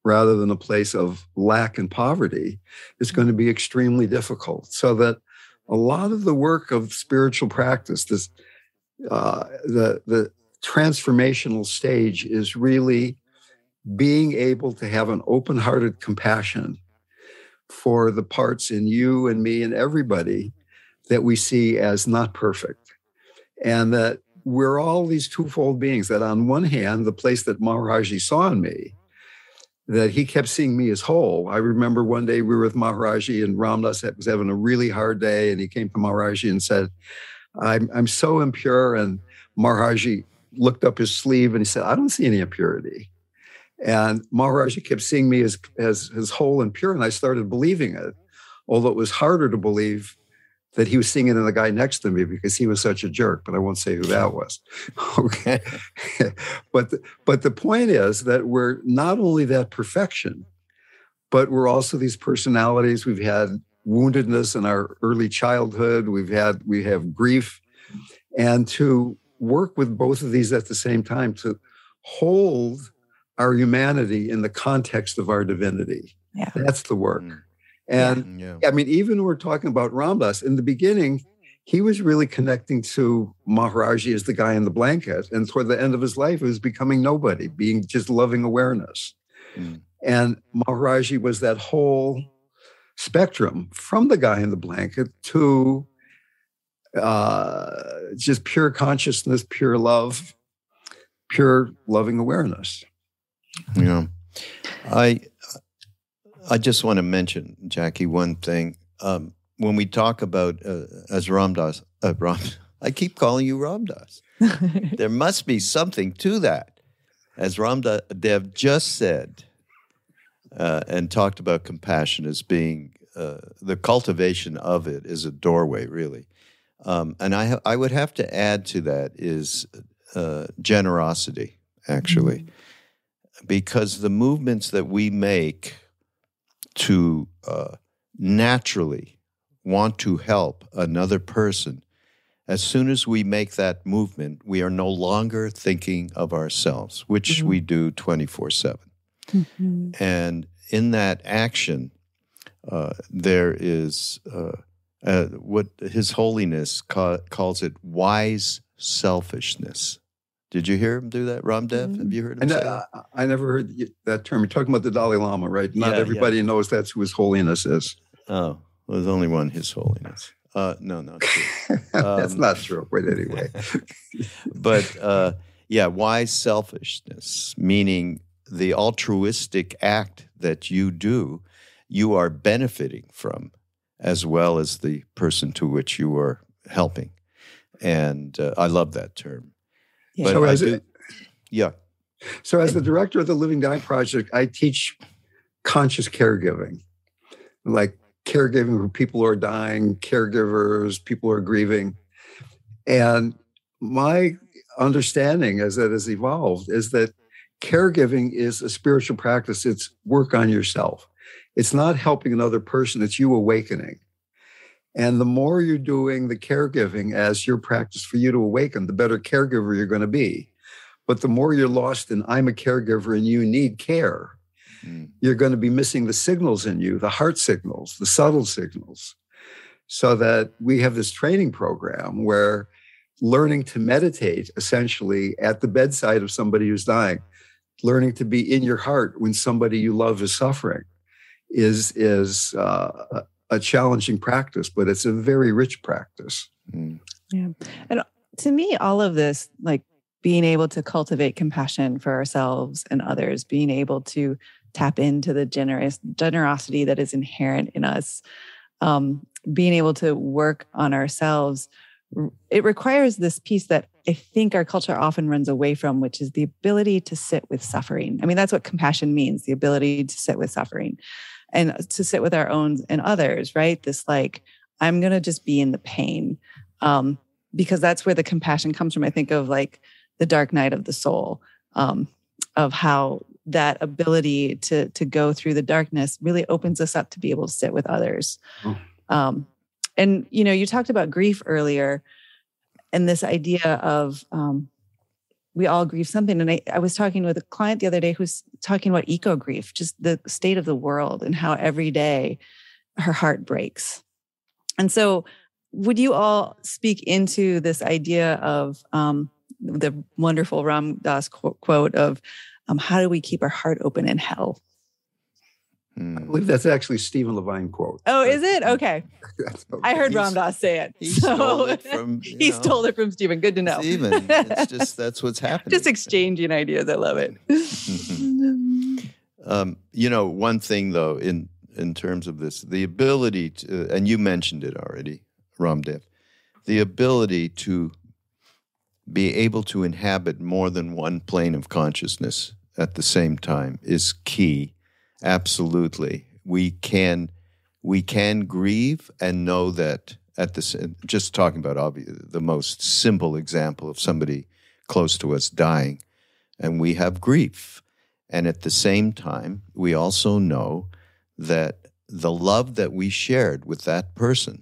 rather than a place of lack and poverty is going to be extremely difficult. So that a lot of the work of spiritual practice, this uh, the the transformational stage, is really being able to have an open-hearted compassion for the parts in you and me and everybody that we see as not perfect. And that we're all these twofold beings, that on one hand, the place that Maharaji saw in me, that he kept seeing me as whole. I remember one day we were with Maharaji and Ram Dass was having a really hard day, and he came to Maharaji and said, I'm, I'm so impure. And Maharaji looked up his sleeve and he said, I don't see any impurity. And Maharaji kept seeing me as, as, as whole and pure, and I started believing it, although it was harder to believe that he was seeing it in the guy next to me because he was such a jerk, but I won't say who that was. Okay. but, the, but the point is that we're not only that perfection, but we're also these personalities. We've had woundedness in our early childhood. We've had, we have grief. And to work with both of these at the same time, to hold our humanity in the context of our divinity. Yeah. That's the work. Mm. And yeah. I mean, even when we're talking about Ram Dass, in the beginning, he was really connecting to Maharaji as the guy in the blanket. And toward the end of his life, it was becoming nobody, being just loving awareness. Mm. And Maharaji was that whole spectrum from the guy in the blanket to uh, just pure consciousness, pure love, pure loving awareness. Yeah. I... I just want to mention, Jackie, one thing. Um, when we talk about, uh, as Ram Dass, uh, Ram, I keep calling you Ram Dass. There must be something to that. As Ram Dev just said, uh, and talked about compassion as being, uh, the cultivation of it is a doorway, really. Um, and I, ha- I would have to add to that is uh, generosity, actually. Mm-hmm. Because the movements that we make to uh, naturally want to help another person, as soon as we make that movement, we are no longer thinking of ourselves, which mm-hmm. we do twenty-four seven. Mm-hmm. And in that action, uh, there is uh, uh, what His Holiness ca- calls it wise selfishness. Did you hear him do that, Ram Dev? Mm-hmm. Have you heard him and say I, that? I never heard that term. You're talking about the Dalai Lama, right? Not yeah, everybody yeah. knows that's who His Holiness is. Oh, well, there's only one His Holiness. Uh, no, not true. That's um, not true, but anyway. but, uh, yeah, wise selfishness, meaning the altruistic act that you do, you are benefiting from, as well as the person to which you are helping. And uh, I love that term. Yeah. But so I as do, it, yeah. So as the director of the Living Dying Project, I teach conscious caregiving, like caregiving for people who are dying, caregivers, people who are grieving. And my understanding as that has evolved is that caregiving is a spiritual practice. It's work on yourself. It's not helping another person. It's you awakening. And the more you're doing the caregiving as your practice for you to awaken, the better caregiver you're going to be. But the more you're lost in I'm a caregiver and you need care, mm. you're going to be missing the signals in you, the heart signals, the subtle signals. So that we have this training program where learning to meditate essentially at the bedside of somebody who's dying, learning to be in your heart when somebody you love is suffering is, is uh, a challenging practice, but it's a very rich practice. Mm. Yeah. And to me, all of this, like being able to cultivate compassion for ourselves and others, being able to tap into the generous generosity that is inherent in us, um, being able to work on ourselves, it requires this piece that I think our culture often runs away from, which is the ability to sit with suffering. I mean, that's what compassion means, the ability to sit with suffering and to sit with our own and others, right? This like, I'm going to just be in the pain um, because that's where the compassion comes from. I think of like the dark night of the soul, um, of how that ability to, to go through the darkness really opens us up to be able to sit with others. Oh. Um, and, you know, you talked about grief earlier and this idea of um, we all grieve something. And I, I was talking with a client the other day who's talking about eco grief, just the state of the world and how every day her heart breaks. And so would you all speak into this idea of um, the wonderful Ram Dass quote of um, how do we keep our heart open in hell? I believe that's actually Stephen Levine quote. Oh, is it? Okay. okay. I heard He's, Ram Dass say it. He so stole it from He know, stole it from Stephen. Good to know. Stephen. It's just, that's what's happening. Just exchanging ideas. I love it. um, you know, one thing though, in, in terms of this, the ability to, and you mentioned it already, Ramdev, the ability to be able to inhabit more than one plane of consciousness at the same time is key. Absolutely. We can we can grieve and know that at the just talking about obvious, the most simple example of somebody close to us dying, and we have grief. And at the same time, we also know that the love that we shared with that person,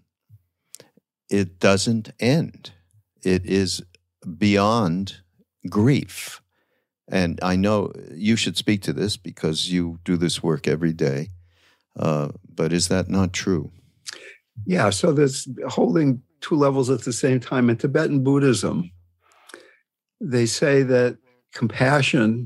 it doesn't end. It is beyond grief. And I know you should speak to this because you do this work every day. Uh, but is that not true? Yeah, so there's holding two levels at the same time. In Tibetan Buddhism, they say that compassion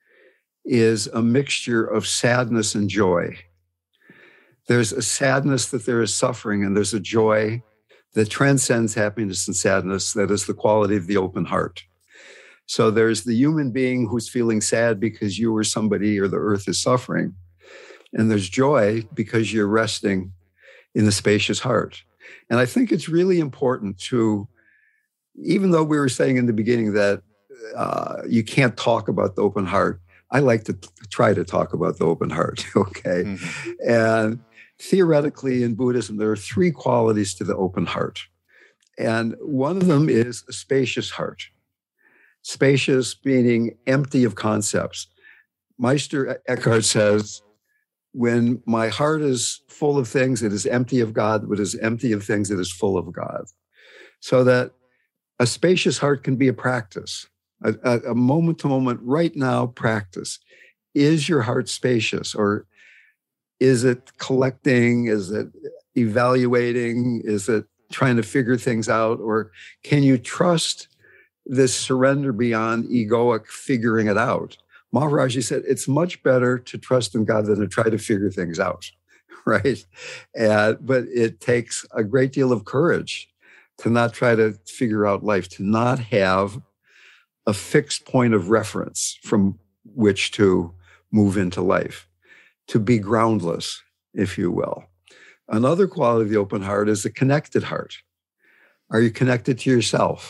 is a mixture of sadness and joy. There's a sadness that there is suffering, and there's a joy that transcends happiness and sadness that is the quality of the open heart. So there's the human being who's feeling sad because you or somebody or the earth is suffering. And there's joy because you're resting in the spacious heart. And I think it's really important to, even though we were saying in the beginning that uh, you can't talk about the open heart, I like to t- try to talk about the open heart, okay? Mm-hmm. And theoretically in Buddhism, there are three qualities to the open heart. And one of them is a spacious heart. Spacious meaning empty of concepts. Meister Eckhart says, when my heart is full of things, it is empty of God. But is empty of things, it is full of God. So that a spacious heart can be a practice, a, a, a moment-to-moment, right now practice. Is your heart spacious, or is it collecting? Is it evaluating? Is it trying to figure things out? Or can you trust this surrender beyond egoic figuring it out? Maharaji said, it's much better to trust in God than to try to figure things out, right? And, but it takes a great deal of courage to not try to figure out life, to not have a fixed point of reference from which to move into life, to be groundless, if you will. Another quality of the open heart is a connected heart. Are you connected to yourself?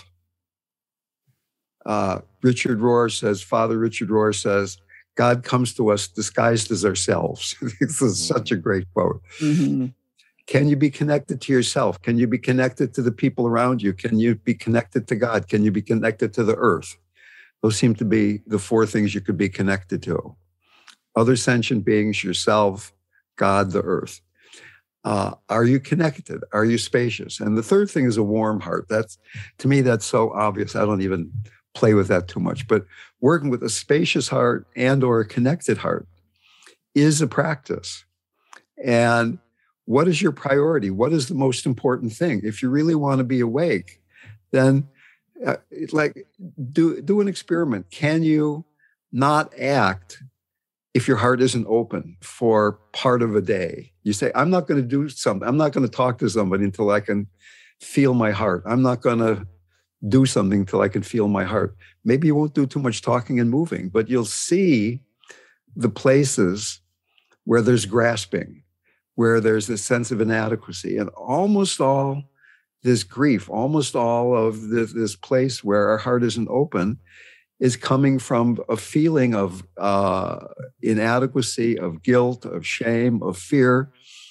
Uh, Richard Rohr says, Father Richard Rohr says, God comes to us disguised as ourselves. This is such a great quote. Mm-hmm. Can you be connected to yourself? Can you be connected to the people around you? Can you be connected to God? Can you be connected to the earth? Those seem to be the four things you could be connected to. Other sentient beings, yourself, God, the earth. Uh, are you connected? Are you spacious? And the third thing is a warm heart. That's, to me, that's so obvious. I don't even play with that too much, but working with a spacious heart and or a connected heart is a practice. And what is your priority? What is the most important thing? If you really want to be awake, then uh, like do, do an experiment. Can you not act if your heart isn't open for part of a day? You say, I'm not going to do something. I'm not going to talk to somebody until I can feel my heart. I'm not going to do something till I can feel my heart. Maybe you won't do too much talking and moving, but you'll see the places where there's grasping, where there's a sense of inadequacy. And almost all this grief, almost all of this, this place where our heart isn't open is coming from a feeling of uh, inadequacy, of guilt, of shame, of fear.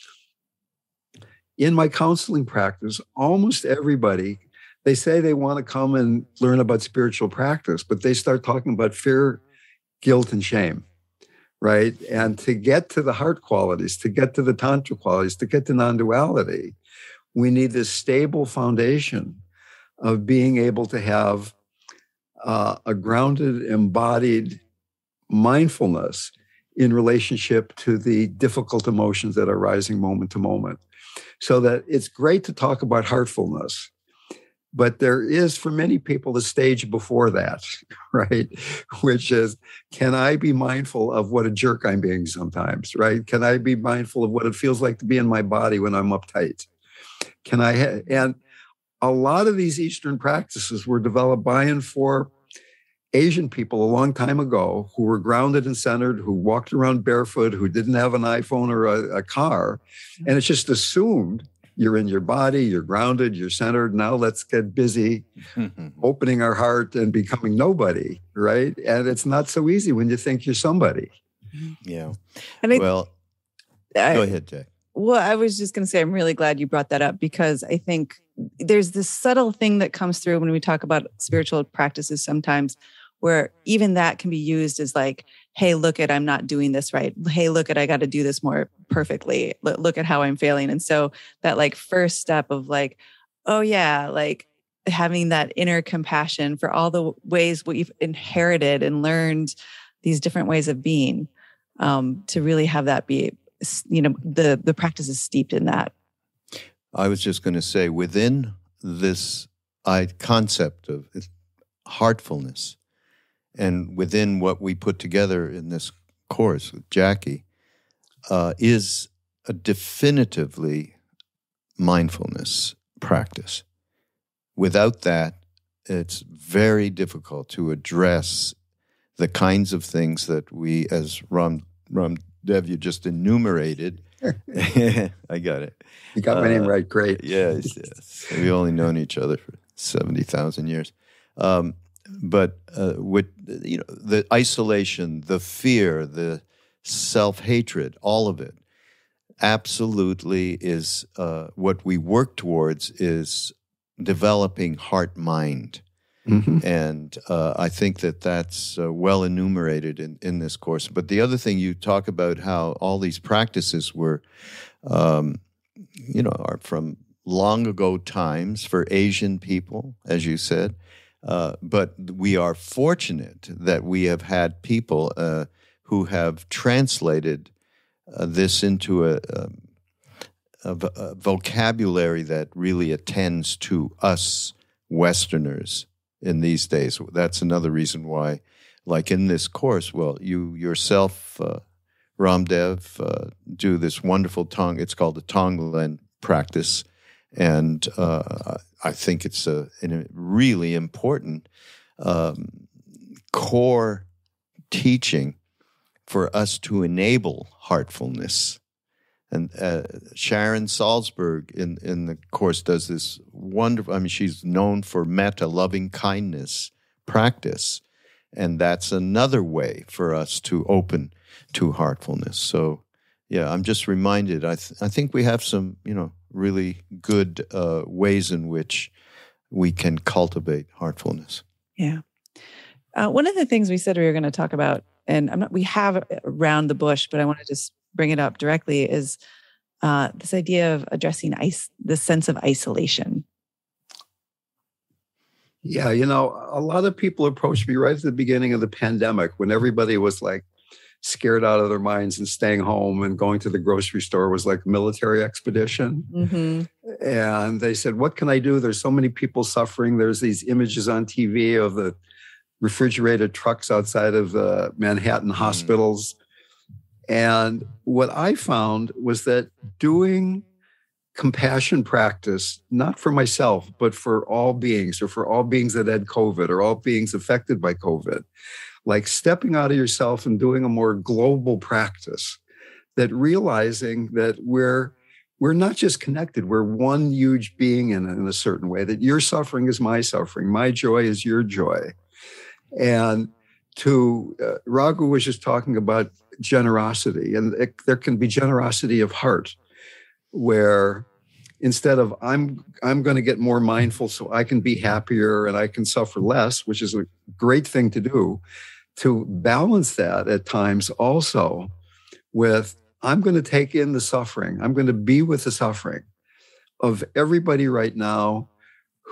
In my counseling practice, almost everybody, they say they want to come and learn about spiritual practice, but they start talking about fear, guilt, and shame, right? And to get to the heart qualities, to get to the Tantra qualities, to get to non-duality, we need this stable foundation of being able to have uh, a grounded, embodied mindfulness in relationship to the difficult emotions that are rising moment to moment. So that it's great to talk about heartfulness, but there is, for many people, a stage before that, right? Which is, can I be mindful of what a jerk I'm being sometimes, right? Can I be mindful of what it feels like to be in my body when I'm uptight? Can I, ha- and a lot of these Eastern practices were developed by and for Asian people a long time ago who were grounded and centered, who walked around barefoot, who didn't have an iPhone or a, a car. And it's just assumed you're in your body, you're grounded, you're centered. Now let's get busy opening our heart and becoming nobody, right? And it's not so easy when you think you're somebody. Yeah. And I, well, I, go ahead, Jack. Well, I was just going to say, I'm really glad you brought that up, because I think there's this subtle thing that comes through when we talk about spiritual practices sometimes, where even that can be used as like, hey, look at, I'm not doing this right. Hey, look at, I got to do this more perfectly. Look, look at how I'm failing. And so that like first step of like, oh yeah, like having that inner compassion for all the ways we've inherited and learned these different ways of being, um, to really have that be, you know, the, the practice is steeped in that. I was just going to say, within this I, concept of heartfulness, and within what we put together in this course with Jackie, uh, is a definitively mindfulness practice. Without that, it's very difficult to address the kinds of things that we, as Ram, Ram Dev, you just enumerated. I got it. You got my uh, name right. Great. Yes, yes. We've only known each other for seventy thousand years. Um, but uh, with, you know, the isolation, the fear, the self-hatred, all of it, absolutely is uh, what we work towards is developing heart-mind. Mm-hmm. And uh, I think that that's uh, well enumerated in, in this course. But the other thing, you talk about how all these practices were, um, you know, are from long ago times for Asian people, as you said. Uh, but we are fortunate that we have had people uh, who have translated uh, this into a, um, a, a vocabulary that really attends to us Westerners in these days. That's another reason why, like in this course, well, you yourself, uh, Ramdev, uh, do this wonderful Tong. It's called the Tonglen practice. And uh, I think it's a, a really important um, core teaching for us to enable heartfulness. And uh, Sharon Salzberg in, in the course does this wonderful, I mean, she's known for metta, loving kindness practice. And that's another way for us to open to heartfulness. So, yeah, I'm just reminded, I, th- I think we have some, you know, really good uh, ways in which we can cultivate heartfulness. Yeah. Uh, one of the things we said we were going to talk about, and I'm not, we have around the bush, but I want to just bring it up directly, is uh, this idea of addressing ice, the sense of isolation. Yeah, you know, a lot of people approached me right at the beginning of the pandemic when everybody was like scared out of their minds and staying home, and going to the grocery store was like a military expedition. Mm-hmm. And they said, what can I do? There's so many people suffering. There's these images on T V of the refrigerated trucks outside of the Manhattan mm-hmm. hospitals. And what I found was that doing compassion practice, not for myself, but for all beings, or for all beings that had COVID, or all beings affected by COVID, like stepping out of yourself and doing a more global practice, that realizing that we're we're not just connected, we're one huge being in, in a certain way, that your suffering is my suffering, my joy is your joy. And to, uh, Raghu was just talking about generosity, and it, there can be generosity of heart, where instead of I'm I'm going to get more mindful so I can be happier and I can suffer less, which is a great thing to do, to balance that at times also with I'm going to take in the suffering. I'm going to be with the suffering of everybody right now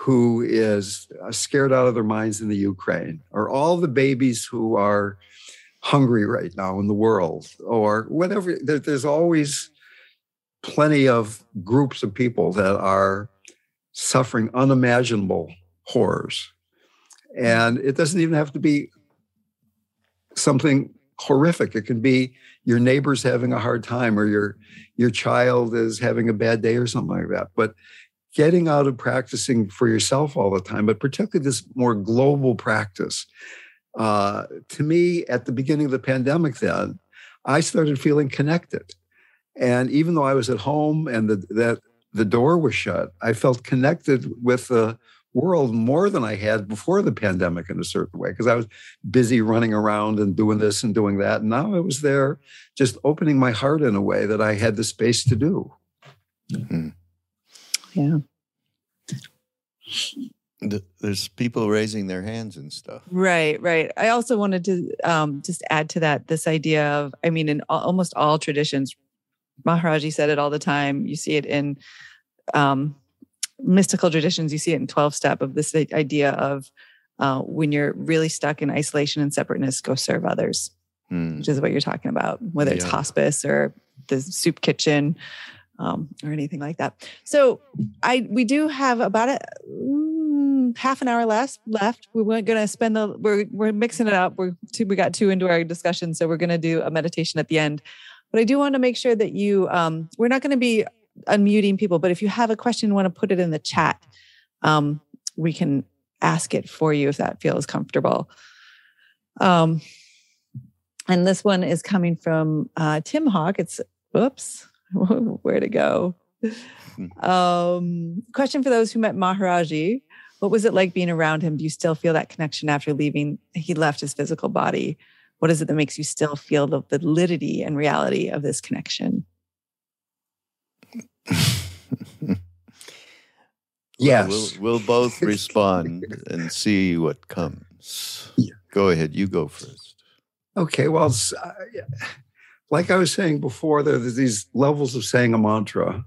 who is scared out of their minds in the Ukraine, or all the babies who are hungry right now in the world, or whatever. There, there's always plenty of groups of people that are suffering unimaginable horrors. And it doesn't even have to be something horrific. It can be your neighbor's having a hard time, or your, your child is having a bad day or something like that. But getting out of practicing for yourself all the time, but particularly this more global practice. Uh, to me, at the beginning of the pandemic then, I started feeling connected. And even though I was at home and the, that the door was shut, I felt connected with the world more than I had before the pandemic in a certain way, because I was busy running around and doing this and doing that. And now I was there just opening my heart in a way that I had the space to do. Mm-hmm. Yeah. There's people raising their hands and stuff. Right, right. I also wanted to um, just add to that this idea of, I mean, in almost all traditions, Maharaji said it all the time. You see it in um, mystical traditions. You see it in twelve-step, of this idea of uh, when you're really stuck in isolation and separateness, go serve others, hmm. which is what you're talking about, whether yeah. it's hospice or the soup kitchen. Um, or anything like that. So I we do have about a mm, half an hour left. Left. We weren't going to spend the. We're we're mixing it up. We're two, we got two into our discussion, so we're going to do a meditation at the end. But I do want to make sure that you. Um, we're not going to be unmuting people, but if you have a question, you want to put it in the chat. Um, we can ask it for you if that feels comfortable. Um, and this one is coming from uh, Tim Hawk. It's oops. Where to go? Um, question for those who met Maharaji. What was it like being around him? Do you still feel that connection after leaving? He left his physical body. What is it that makes you still feel the validity and reality of this connection? Yes. We'll, we'll both respond and see what comes. Yeah. Go ahead. You go first. Okay. Well, uh, like I was saying before, there's these levels of saying a mantra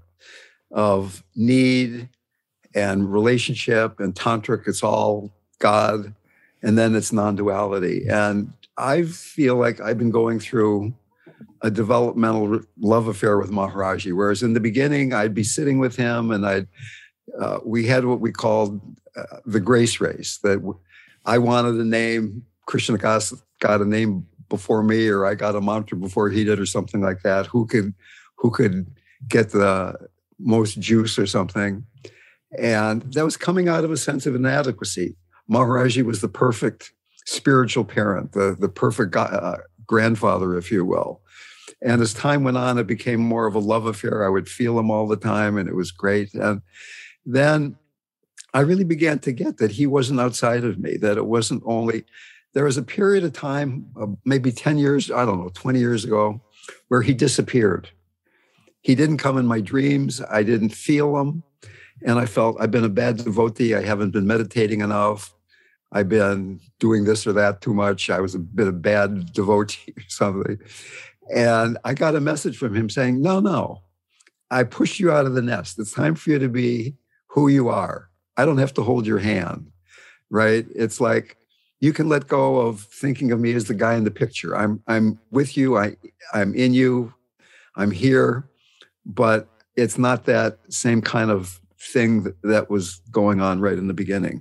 of need and relationship and tantric. It's all God, and then it's non-duality. And I feel like I've been going through a developmental love affair with Maharaji, whereas in the beginning, I'd be sitting with him and I'd uh, we had what we called uh, the grace race, that I wanted a name, Krishna got a name before me, or I got a mantra before he did, or something like that. Who could, who could get the most juice or something? And that was coming out of a sense of inadequacy. Maharaji was the perfect spiritual parent, the, the perfect uh, grandfather, if you will. And as time went on, it became more of a love affair. I would feel him all the time, and it was great. And then I really began to get that he wasn't outside of me, that it wasn't only... There was a period of time, uh, maybe ten years, I don't know, twenty years ago, where he disappeared. He didn't come in my dreams. I didn't feel him. And I felt I've been a bad devotee. I haven't been meditating enough. I've been doing this or that too much. I was a bit of bad devotee or something. And I got a message from him saying, no, no, I pushed you out of the nest. It's time for you to be who you are. I don't have to hold your hand, right? It's like, you can let go of thinking of me as the guy in the picture. I'm I'm with you. I, I'm in you. I'm here. But it's not that same kind of thing that, that was going on right in the beginning.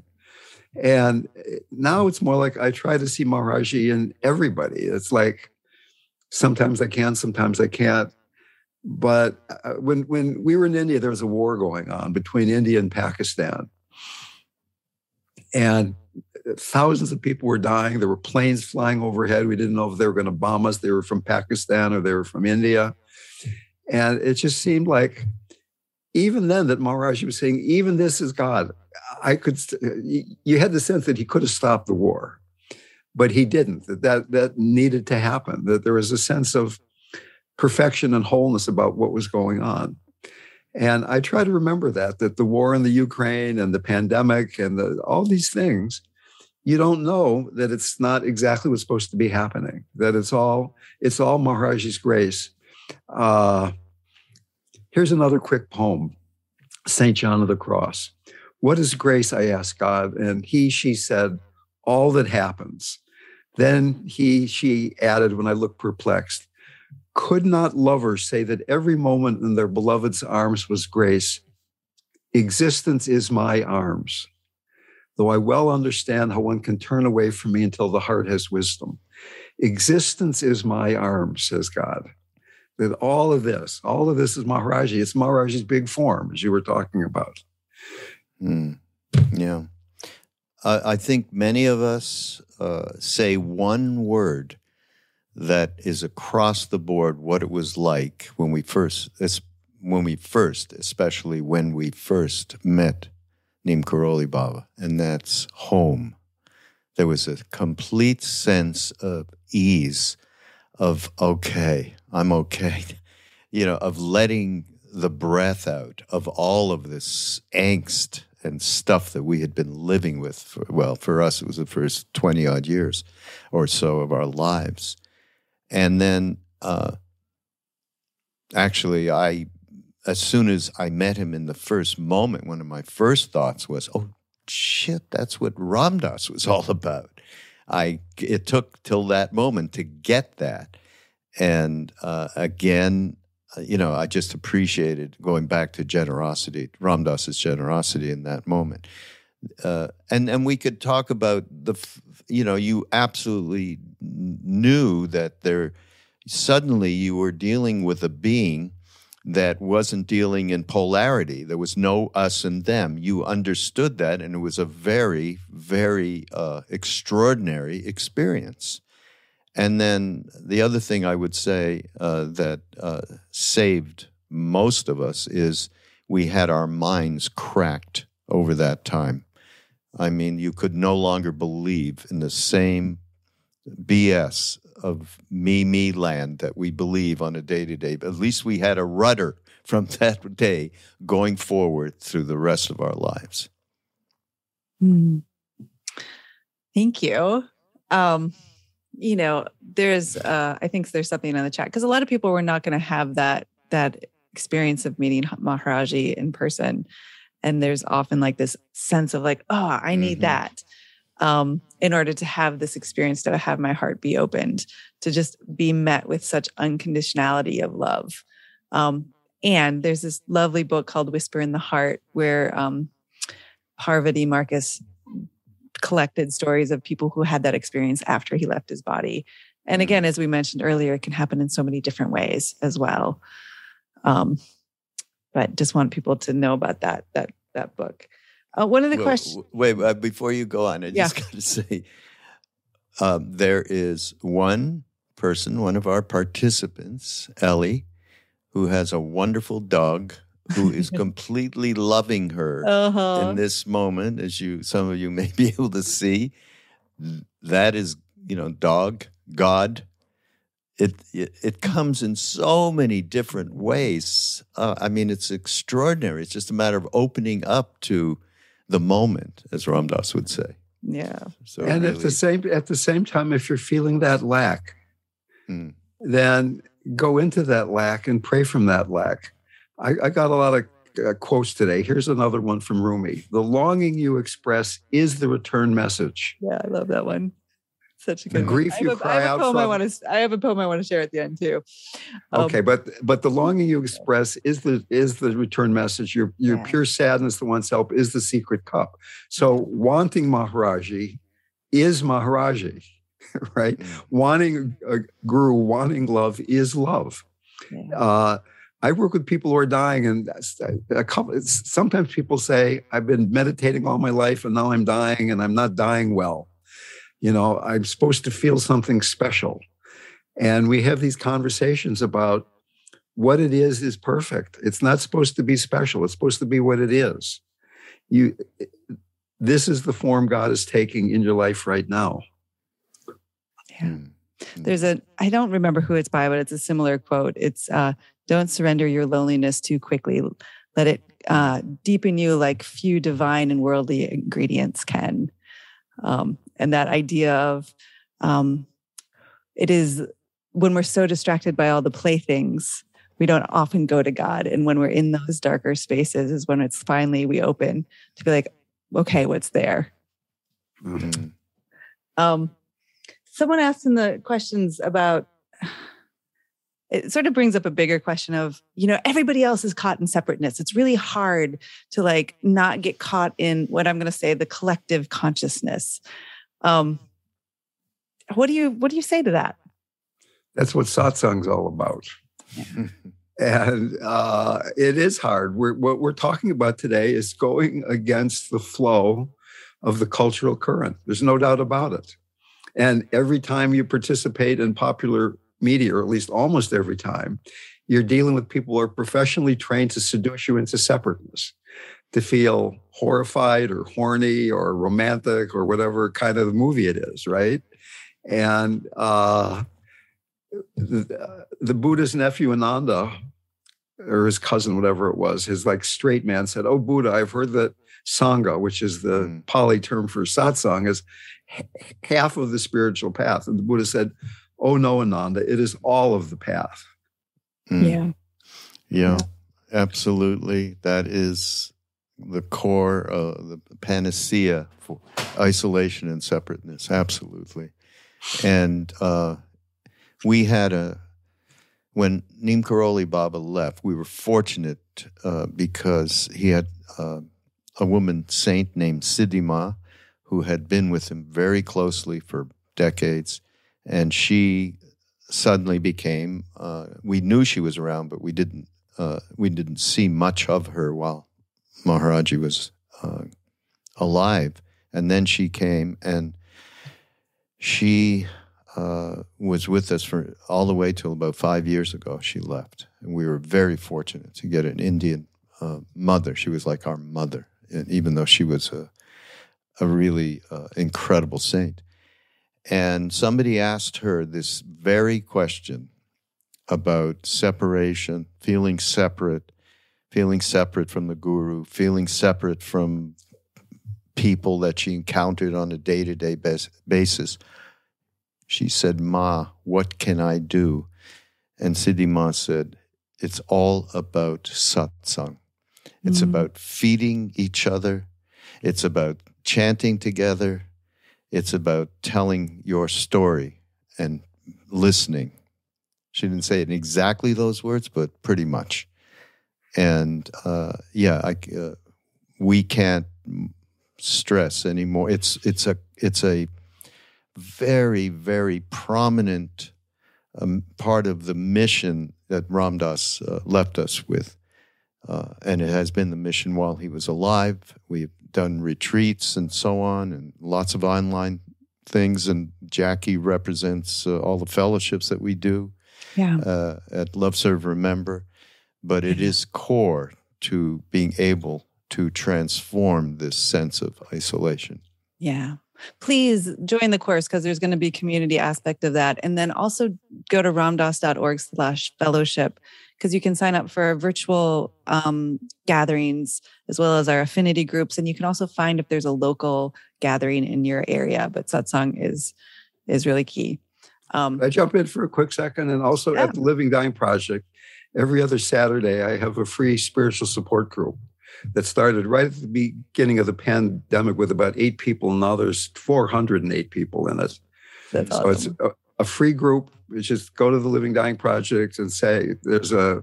And now it's more like I try to see Maharaji in everybody. It's like sometimes I can, sometimes I can't. But when, when we were in India, there was a war going on between India and Pakistan. And thousands of people were dying. There were planes flying overhead. We didn't know if they were going to bomb us. They were from Pakistan or they were from India. And it just seemed like, even then, that Maharaji was saying, even this is God. I could, you had the sense that he could have stopped the war, but he didn't, that that, that needed to happen, that there was a sense of perfection and wholeness about what was going on. And I try to remember that, that the war in the Ukraine and the pandemic and the, all these things, you don't know that it's not exactly what's supposed to be happening, that it's all, it's all Maharaji's grace. Uh, here's another quick poem, Saint John of the Cross. what is grace? I asked God. And he, she said, all that happens. Then he, she added, when I looked perplexed, could not lovers say that every moment in their beloved's arms was grace? Existence is my arms, though I well understand how one can turn away from me until the heart has wisdom. Existence is my arms, says God. That all of this, all of this is Maharaji. It's Maharaji's big form, as you were talking about. Mm, yeah. I, I think many of us uh, say one word that is across the board what it was like when we first, when we first, especially when we first met Neem Karoli Baba, and that's home. There was a complete sense of ease, of, okay, I'm okay, you know, of letting the breath out of all of this angst and stuff that we had been living with. For, well, for us, it was the first twenty odd years or so of our lives. And then uh, actually, I, as soon as I met him in the first moment, one of my first thoughts was, oh, shit, that's what Ram Dass was all about. I, it took till that moment to get that. And uh, again, you know, I just appreciated going back to generosity, Ram Dass's generosity in that moment. Uh, and, and we could talk about the, you know, you absolutely knew that there, suddenly you were dealing with a being that wasn't dealing in polarity. There was no us and them. You understood that, and it was a very, very uh, extraordinary experience. And then the other thing I would say uh, that uh, saved most of us is we had our minds cracked over that time. I mean, you could no longer believe in the same B S of me, me land that we believe on a day-to-day. But at least we had a rudder from that day going forward through the rest of our lives. Mm. Thank you. Um, you know, there's, uh, I think there's something in the chat because a lot of people were not going to have that, that experience of meeting Maharaji in person. And there's often like this sense of like, oh, I need mm-hmm. that. Um, in order to have this experience, to have my heart be opened, to just be met with such unconditionality of love. Um, and there's this lovely book called Whisper in the Heart, where um, Parvati Marcus collected stories of people who had that experience after he left his body. And again, as we mentioned earlier, it can happen in so many different ways as well. Um, but just want people to know about that, that, that book. Uh, one of the well, questions. Wait, uh, before you go on, I yeah. just got to say, um, there is one person, one of our participants, Ellie, who has a wonderful dog who is completely loving her uh-huh. in this moment, as you, some of you may be able to see. That is, you know, dog, God. It, it it comes in so many different ways. Uh, I mean, it's extraordinary. It's just a matter of opening up to the moment, as Ram Dass would say. Yeah. So and really, at the same at the same time, if you're feeling that lack, hmm. then go into that lack and pray from that lack. I, I got a lot of uh, quotes today. Here's another one from Rumi: "The longing you express is the return message." Yeah, I love that one. Such a good the grief one. you I have a, cry I have a out poem from. I want to. I have a poem I want to share at the end too. Um, okay, but but the longing you express is the is the return message. Your your yeah. pure sadness, the one's help, is the secret cup. So wanting Maharaji is Maharaji, right? Mm. Wanting a guru, wanting love is love. Yeah. Uh, I work with people who are dying, and a couple. Sometimes people say, "I've been meditating all my life, and now I'm dying, and I'm not dying well." You know, I'm supposed to feel something special. And we have these conversations about what it is is perfect. It's not supposed to be special. It's supposed to be what it is. You, this is the form God is taking in your life right now. Yeah. There's a, I don't remember who it's by, but it's a similar quote. It's, uh, don't surrender your loneliness too quickly. Let it uh, deepen you like few divine and worldly ingredients can. Um, and that idea of um, it is when we're so distracted by all the playthings, we don't often go to God. And when we're in those darker spaces is when it's finally we open to be like, okay, what's there? Mm-hmm. Um, someone asked in the questions about, it sort of brings up a bigger question of, you know, everybody else is caught in separateness. It's really hard to like not get caught in what I'm going to say, the collective consciousness. Um, what do you, what do you say to that? That's what satsang's all about. Yeah. And uh, it is hard. We're, what we're talking about today is going against the flow of the cultural current. There's no doubt about it. And every time you participate in popular media, or at least almost every time, you're dealing with people who are professionally trained to seduce you into separateness, to feel horrified or horny or romantic or whatever kind of movie it is, right? And uh, the, the Buddha's nephew, Ananda, or his cousin, whatever it was, his like straight man said, "Oh, Buddha, I've heard that Sangha, which is the mm. Pali term for satsang, is h- half of the spiritual path." And the Buddha said, "Oh, no, Ananda, it is all of the path." Mm. Yeah. Yeah, absolutely. That is the core, uh, the panacea for isolation and separateness. Absolutely. And uh, we had a, when Neem Karoli Baba left, we were fortunate uh, because he had uh, a woman saint named Siddhima who had been with him very closely for decades. And she suddenly became, uh, we knew she was around, but we didn't uh, we didn't see much of her while Maharaji was uh, alive. And then she came and she uh, was with us for all the way till about five years ago. She left. And we were very fortunate to get an Indian uh, mother. She was like our mother, and even though she was a, a really uh, incredible saint. And somebody asked her this very question about separation, feeling separate, feeling separate from the guru, feeling separate from people that she encountered on a day-to-day bas- basis. She said, "Ma, what can I do?" And Siddhima said, "It's all about satsang. It's mm-hmm. about feeding each other. It's about chanting together. It's about telling your story and listening." She didn't say it in exactly those words, but pretty much. And uh, yeah, I, uh, we can't stress anymore. It's it's a it's a very very prominent um, part of the mission that Ram Dass uh, left us with, uh, and it has been the mission while he was alive. We've done retreats and so on, and lots of online things. And Jackie represents uh, all the fellowships that we do yeah. uh, at Love, Serve, Remember. But it is core to being able to transform this sense of isolation. Yeah. Please join the course because there's going to be a community aspect of that. And then also go to ramdass.org slash fellowship because you can sign up for virtual um, gatherings as well as our affinity groups. And you can also find if there's a local gathering in your area. But satsang is, is really key. Um, I jump in for a quick second. And also yeah. at the Living Dying Project, every other Saturday, I have a free spiritual support group that started right at the beginning of the pandemic with about eight people. And now there's four hundred eight people in it. That's so awesome. It's a, a free group. It's just go to the Living Dying Project and say, there's a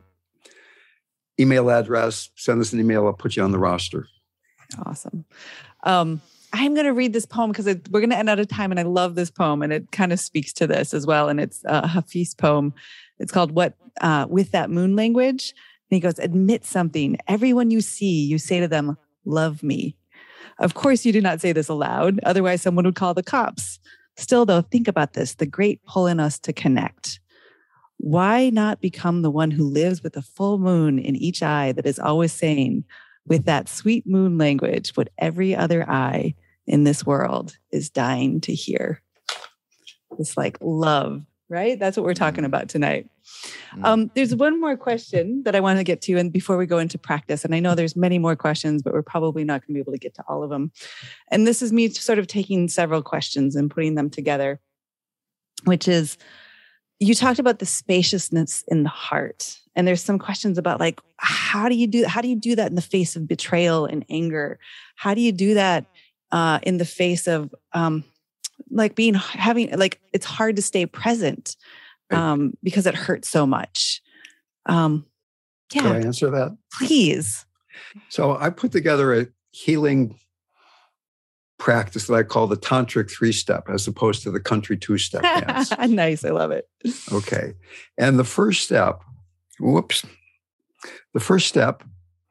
email address, send us an email, I'll put you on the roster. Awesome. Um, I'm going to read this poem because we're going to end out of time. And I love this poem. And it kind of speaks to this as well. And it's a Hafiz poem. It's called What uh, With That Moon Language. And he goes, admit something. Everyone you see, you say to them, love me. Of course, you do not say this aloud. Otherwise, someone would call the cops. Still, though, think about this, the great pull in us to connect. Why not become the one who lives with a full moon in each eye that is always saying, with that sweet moon language, what every other eye in this world is dying to hear? It's like love, right? That's what we're talking about tonight. Um, there's one more question that I want to get to, and before we go into practice, and I know there's many more questions, but we're probably not going to be able to get to all of them. And this is me sort of taking several questions and putting them together, which is, you talked about the spaciousness in the heart. And there's some questions about like, how do you do, how do you do that in the face of betrayal and anger? How do you do that uh, in the face of um, like being, having, like, it's hard to stay present um, because it hurts so much. Um, yeah. Can I answer that? Please. So I put together a healing practice that I call the tantric three-step as opposed to the country two-step dance. Nice. I love it. Okay. And the first step, whoops. The first step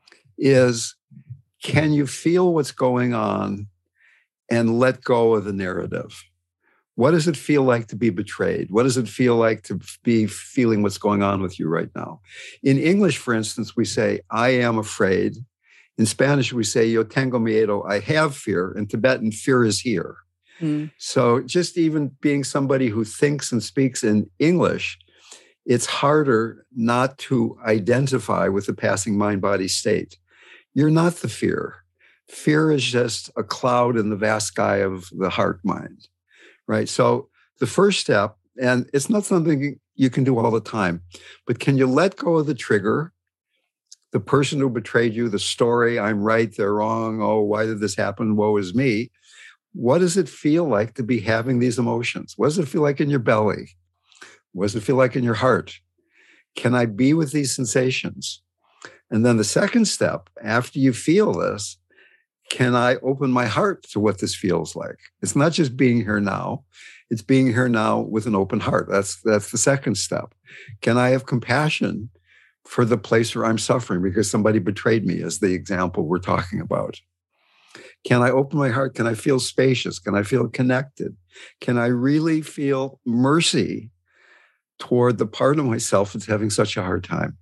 is, can you feel what's going on and let go of the narrative? What does it feel like to be betrayed? What does it feel like to be feeling what's going on with you right now? In English, for instance, we say, I am afraid. In Spanish, we say, yo tengo miedo, I have fear. In Tibetan, fear is here. Mm. So just even being somebody who thinks and speaks in English, it's harder not to identify with the passing mind-body state. You're not the fear. Fear is just a cloud in the vast sky of the heart-mind, right? So the first step, and it's not something you can do all the time, but can you let go of the trigger? The person who betrayed you, the story, I'm right, they're wrong, oh, why did this happen, woe is me. What does it feel like to be having these emotions? What does it feel like in your belly? What does it feel like in your heart? Can I be with these sensations? And then the second step, after you feel this, can I open my heart to what this feels like? It's not just being here now. It's being here now with an open heart. That's, that's the second step. Can I have compassion for the place where I'm suffering because somebody betrayed me, as the example we're talking about? Can I open my heart? Can I feel spacious? Can I feel connected? Can I really feel mercy toward the part of myself that's having such a hard time?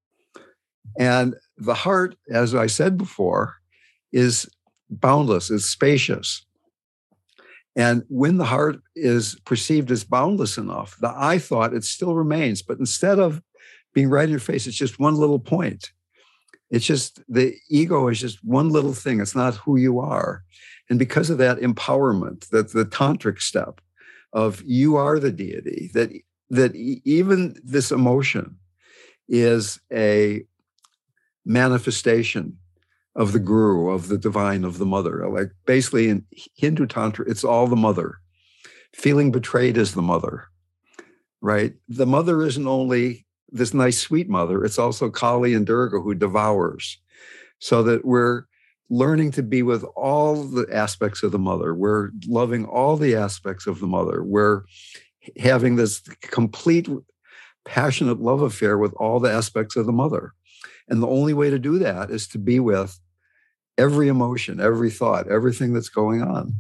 And the heart, as I said before, is boundless, is spacious. And when the heart is perceived as boundless enough, the I thought, it still remains. But instead of being right in your face, it's just one little point. It's just, the ego is just one little thing. It's not who you are. And because of that empowerment, that the tantric step of you are the deity, that, that even this emotion is a manifestation of the guru, of the divine, of the mother. Like basically in Hindu Tantra, it's all the mother. Feeling betrayed is the mother, right? The mother isn't only this nice, sweet mother, it's also Kali and Durga who devours. So that we're learning to be with all the aspects of the mother. We're loving all the aspects of the mother. We're having this complete passionate love affair with all the aspects of the mother. And the only way to do that is to be with every emotion, every thought, everything that's going on.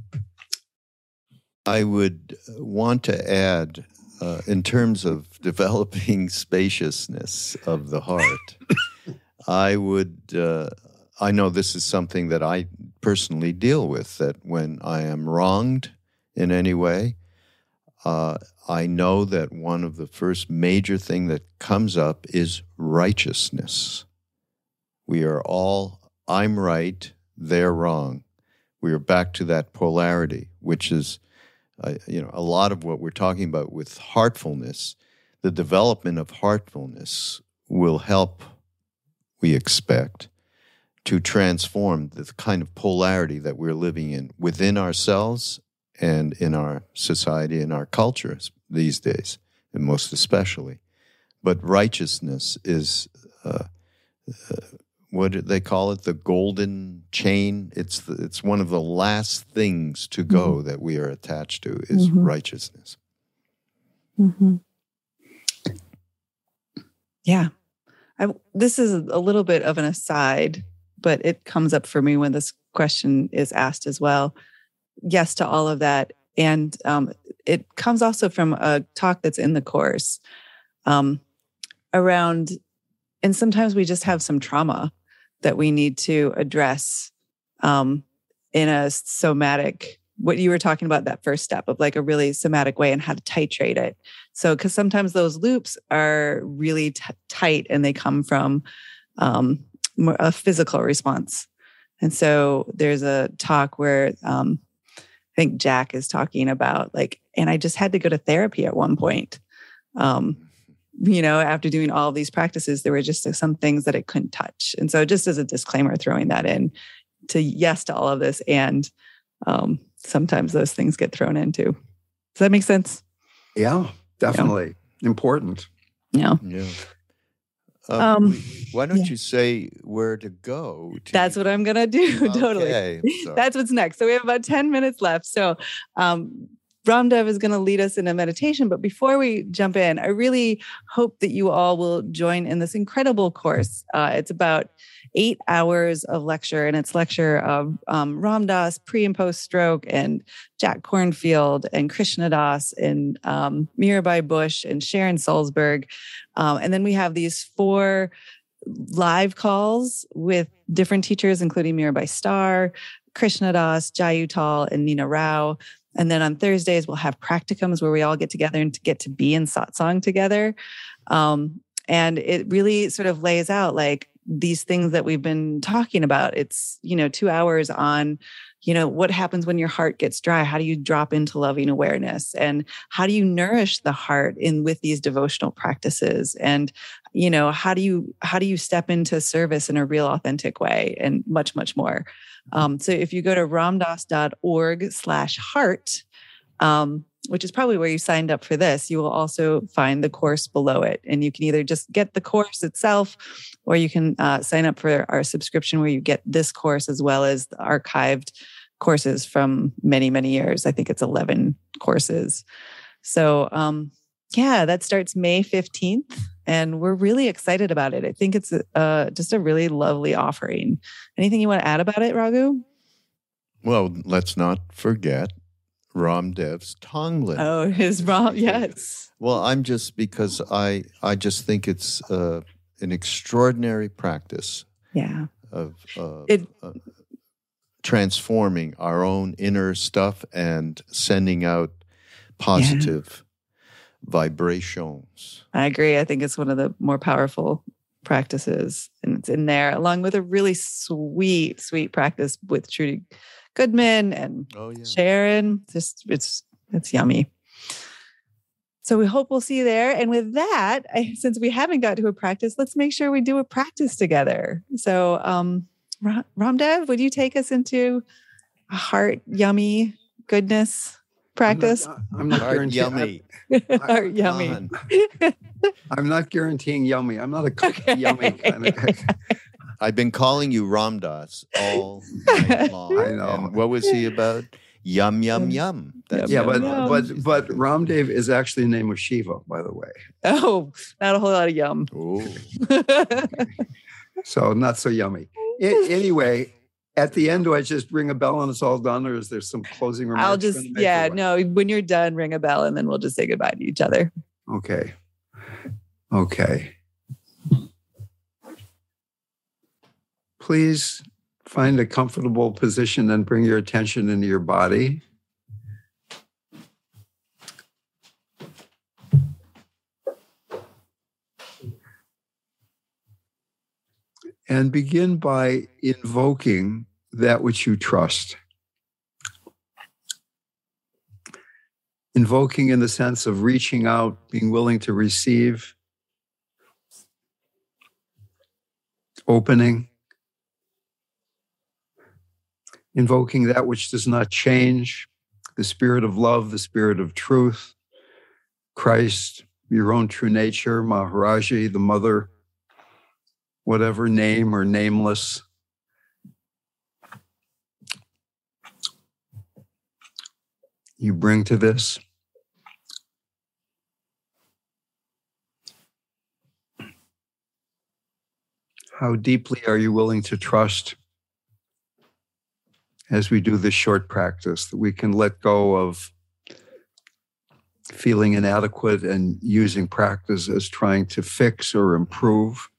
I would want to add, uh, in terms of developing spaciousness of the heart, I would, uh, I know this is something that I personally deal with, that when I am wronged in any way, uh, I know that one of the first major thing that comes up is righteousness. We are all, I'm right, they're wrong. We are back to that polarity, which is, uh, you know, a lot of what we're talking about with heartfulness. The development of heartfulness will help, we expect, to transform the kind of polarity that we're living in within ourselves and in our society and our cultures these days, and most especially. But righteousness is... Uh, uh, what do they call it? The golden chain. It's the, it's one of the last things to go mm-hmm. that we are attached to is mm-hmm. righteousness. Mm-hmm. Yeah. I, this is a little bit of an aside, but it comes up for me when this question is asked as well. Yes to all of that. And um, it comes also from a talk that's in the course um, around, and sometimes we just have some trauma that we need to address um, in a somatic, what you were talking about, that first step of like a really somatic way and how to titrate it. So, because sometimes those loops are really t- tight and they come from um, a physical response. And so there's a talk where um, I think Jack is talking about like, and I just had to go to therapy at one point Um, you know, after doing all of these practices, there were just some things that it couldn't touch. And so just as a disclaimer, throwing that in to yes to all of this. And um, sometimes those things get thrown into. Does that make sense? Yeah, definitely. Yeah. Important. Yeah. Yeah. Um, Um, why don't yeah. you say where to go? To That's what I'm going to do. Okay, Totally. sorry. That's what's next. So we have about ten minutes left. So um, Ramdev is going to lead us in a meditation. But before we jump in, I really hope that you all will join in this incredible course. Uh, it's about eight hours of lecture, and it's lecture of um, Ram Dass pre and post stroke, and Jack Kornfield, and Krishna Das, and um, Mirabai Bush, and Sharon Salzberg. Um, and then we have these four live calls with different teachers, including Mirabai Starr, Krishna Das, Jai Uttal, and Nina Rao. And then on Thursdays, we'll have practicums where we all get together and to get to be in satsang together. Um, and it really sort of lays out like these things that we've been talking about. It's, you know, two hours on, you know, what happens when your heart gets dry? How do you drop into loving awareness? And how do you nourish the heart in with these devotional practices? And, you know, how do you, how do you step into service in a real authentic way? And much, much more. Um, so if you go to ramdass.org slash heart, um, which is probably where you signed up for this, you will also find the course below it. And you can either just get the course itself, or you can uh, sign up for our subscription where you get this course as well as the archived courses from many, many years. I think it's eleven courses. So um, yeah, that starts May fifteenth. And we're really excited about it. I think it's uh, just a really lovely offering. Anything you want to add about it, Raghu? Well, let's not forget Ramdev's Tonglen. Oh, his Ram, yes. Well, I'm just, because I I just think it's uh, an extraordinary practice. Yeah. Of uh, it, uh, transforming our own inner stuff and sending out positive yeah. vibrations. I agree. I think it's one of the more powerful practices, and it's in there along with a really sweet, sweet practice with Trudy Goodman and oh, yeah. Sharon. Just it's it's yummy. So we hope we'll see you there. And with that, I, since we haven't got to a practice, let's make sure we do a practice together. So, um, Ramdev, would you take us into a heart yummy goodness practice? I'm not, I'm not heart guaranteeing yummy. Heart yummy. I'm not guaranteeing yummy. I'm not a cook Okay. yummy kind of. I've been calling you Ram Dass all night long. I know. And what was he about? Yum, yum, yum. That's Yeah, yum, but Yum. but but Ramdev is actually the name of Shiva, by the way. Oh, not a whole lot of yum. Oh. So not so yummy. I, anyway, at the end, do I just ring a bell and it's all done, or is there some closing remarks? I'll just, gonna make yeah, or what? no, when you're done, ring a bell and then we'll just say goodbye to each other. Okay. Okay. Please find a comfortable position and bring your attention into your body. And begin by invoking that which you trust. Invoking in the sense of reaching out, being willing to receive, opening, invoking that which does not change, the spirit of love, the spirit of truth, Christ, your own true nature, Maharaji, the mother, whatever name or nameless. You bring to this. How deeply are you willing to trust as we do this short practice, that we can let go of feeling inadequate and using practice as trying to fix or improve?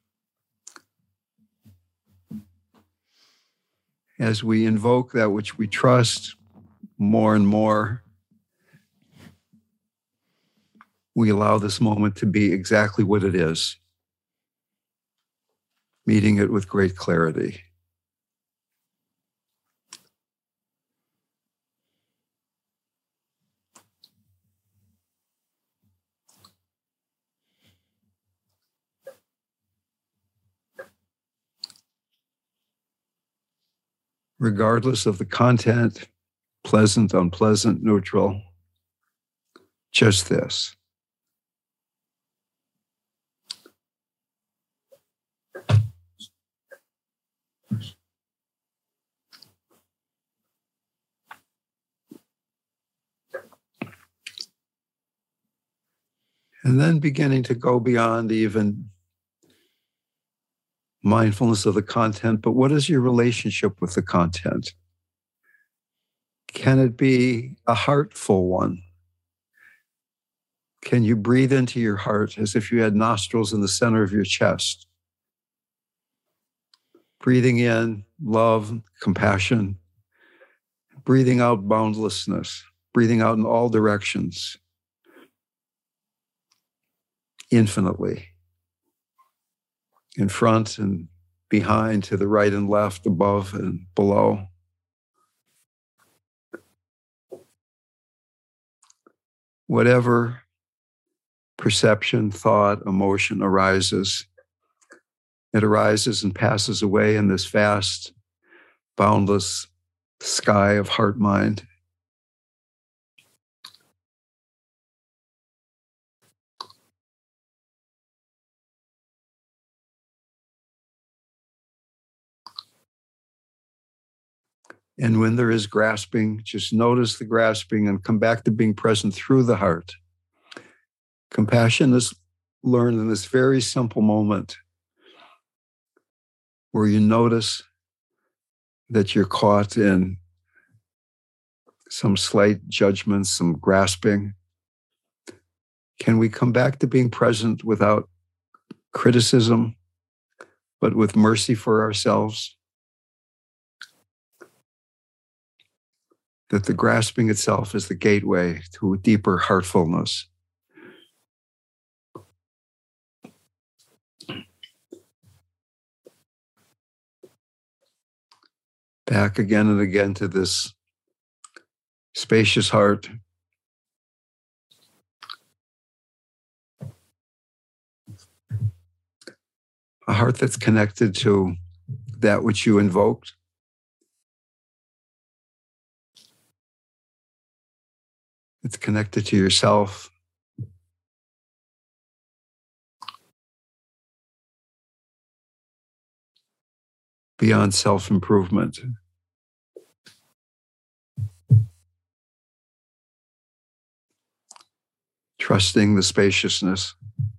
As we invoke that which we trust more and more, we allow this moment to be exactly what it is, meeting it with great clarity. regardless of the content, pleasant, unpleasant, neutral, just this. And then beginning to go beyond even mindfulness of the content, but what is your relationship with the content? Can it be a heartful one? Can you breathe into your heart as if you had nostrils in the center of your chest? Breathing in love, compassion, breathing out boundlessness, breathing out in all directions, infinitely, in front and behind, to the right and left, above and below. Whatever perception, thought, emotion arises, it arises and passes away in this vast, boundless sky of heart-mind. And when there is grasping, just notice the grasping and come back to being present through the heart. Compassion is learned in this very simple moment where you notice that you're caught in some slight judgments, some grasping. Can we come back to being present without criticism, but with mercy for ourselves? That the grasping itself is the gateway to a deeper heartfulness. Back again and again to this spacious heart. A heart that's connected to that which you invoked. It's connected to yourself. Beyond self-improvement. Trusting the spaciousness.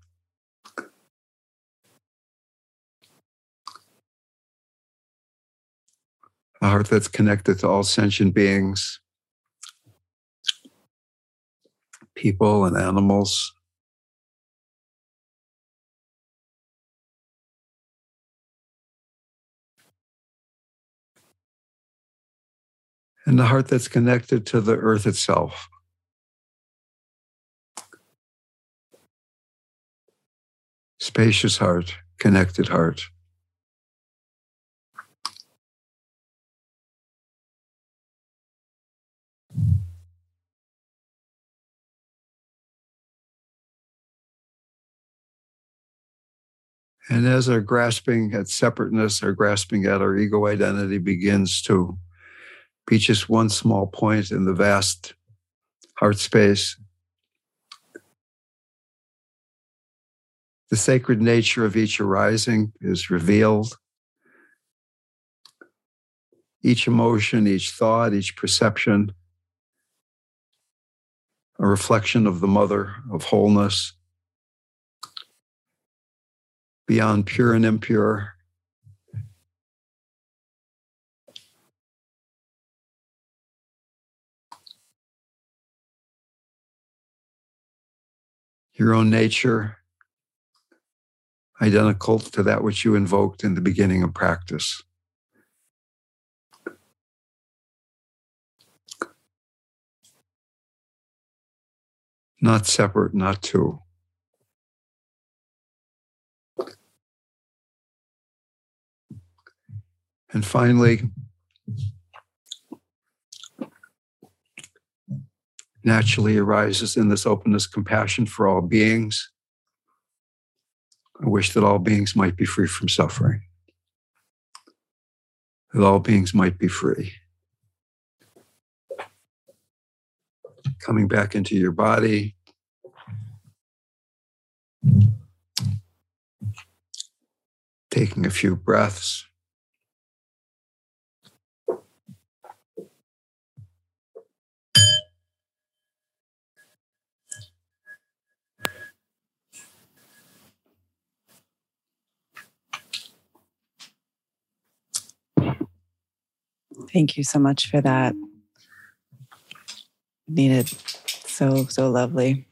A heart that's connected to all sentient beings, people and animals. And the heart that's connected to the earth itself. Spacious heart, connected heart. And as our grasping at separateness, our grasping at our ego identity begins to be just one small point in the vast heart space, the sacred nature of each arising is revealed. Each emotion, each thought, each perception, a reflection of the mother of wholeness, beyond pure and impure. Your own nature, identical to that which you invoked in the beginning of practice. Not separate, not two. And finally, naturally arises in this openness, compassion for all beings. I wish that all beings might be free from suffering. that all beings might be free. Coming back into your body. Taking a few breaths. Thank you so much for that. Needed. So, so lovely.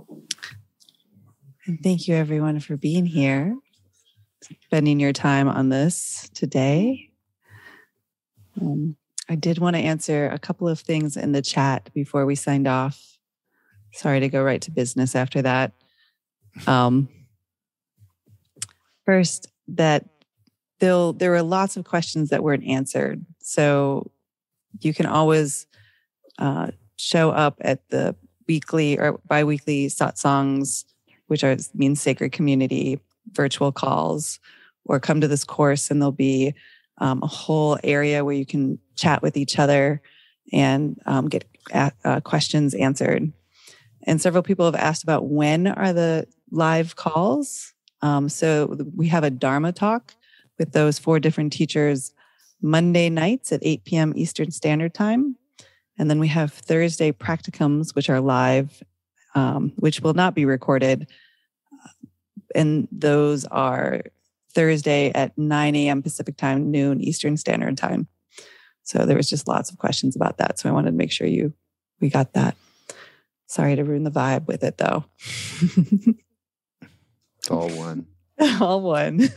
And thank you everyone for being here, spending your time on this today. Um, I did want to answer a couple of things in the chat before we signed off. Sorry to go right to business after that. Um, first, that There, there were lots of questions that weren't answered. So you can always uh, show up at the weekly or bi-weekly satsangs, which are means sacred community, virtual calls, or come to this course and there'll be um, a whole area where you can chat with each other and um, get uh, questions answered. And several people have asked about when are the live calls. Um, so we have a Dharma talk with those four different teachers Monday nights at eight p.m. Eastern Standard Time. And then we have Thursday practicums, which are live, um, which will not be recorded. And those are Thursday at nine a.m. Pacific Time, noon Eastern Standard Time. So there was just lots of questions about that. So I wanted to make sure you we got that. Sorry to ruin the vibe with it, though. It's all one. All one.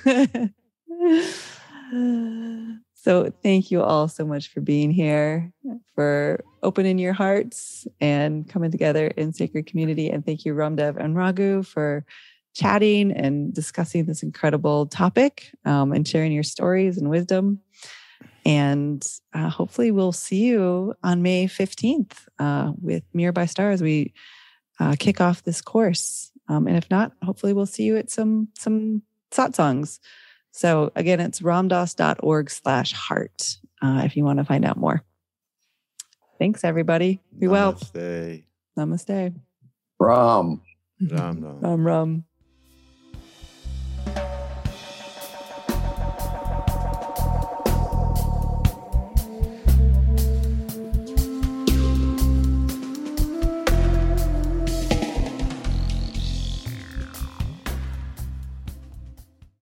So thank you all so much for being here, for opening your hearts and coming together in sacred community. And thank you, Ramdev and Raghu, for chatting and discussing this incredible topic um, and sharing your stories and wisdom. And uh, hopefully we'll see you on May fifteenth uh, with Mirror by Star as we uh, kick off this course. Um, and if not, hopefully we'll see you at some, some satsangs. So again, it's ramdas.org slash heart uh, if you want to find out more. Thanks, everybody. Be well. Namaste. Namaste. Ram. Ram, Ram. Ram, Ram.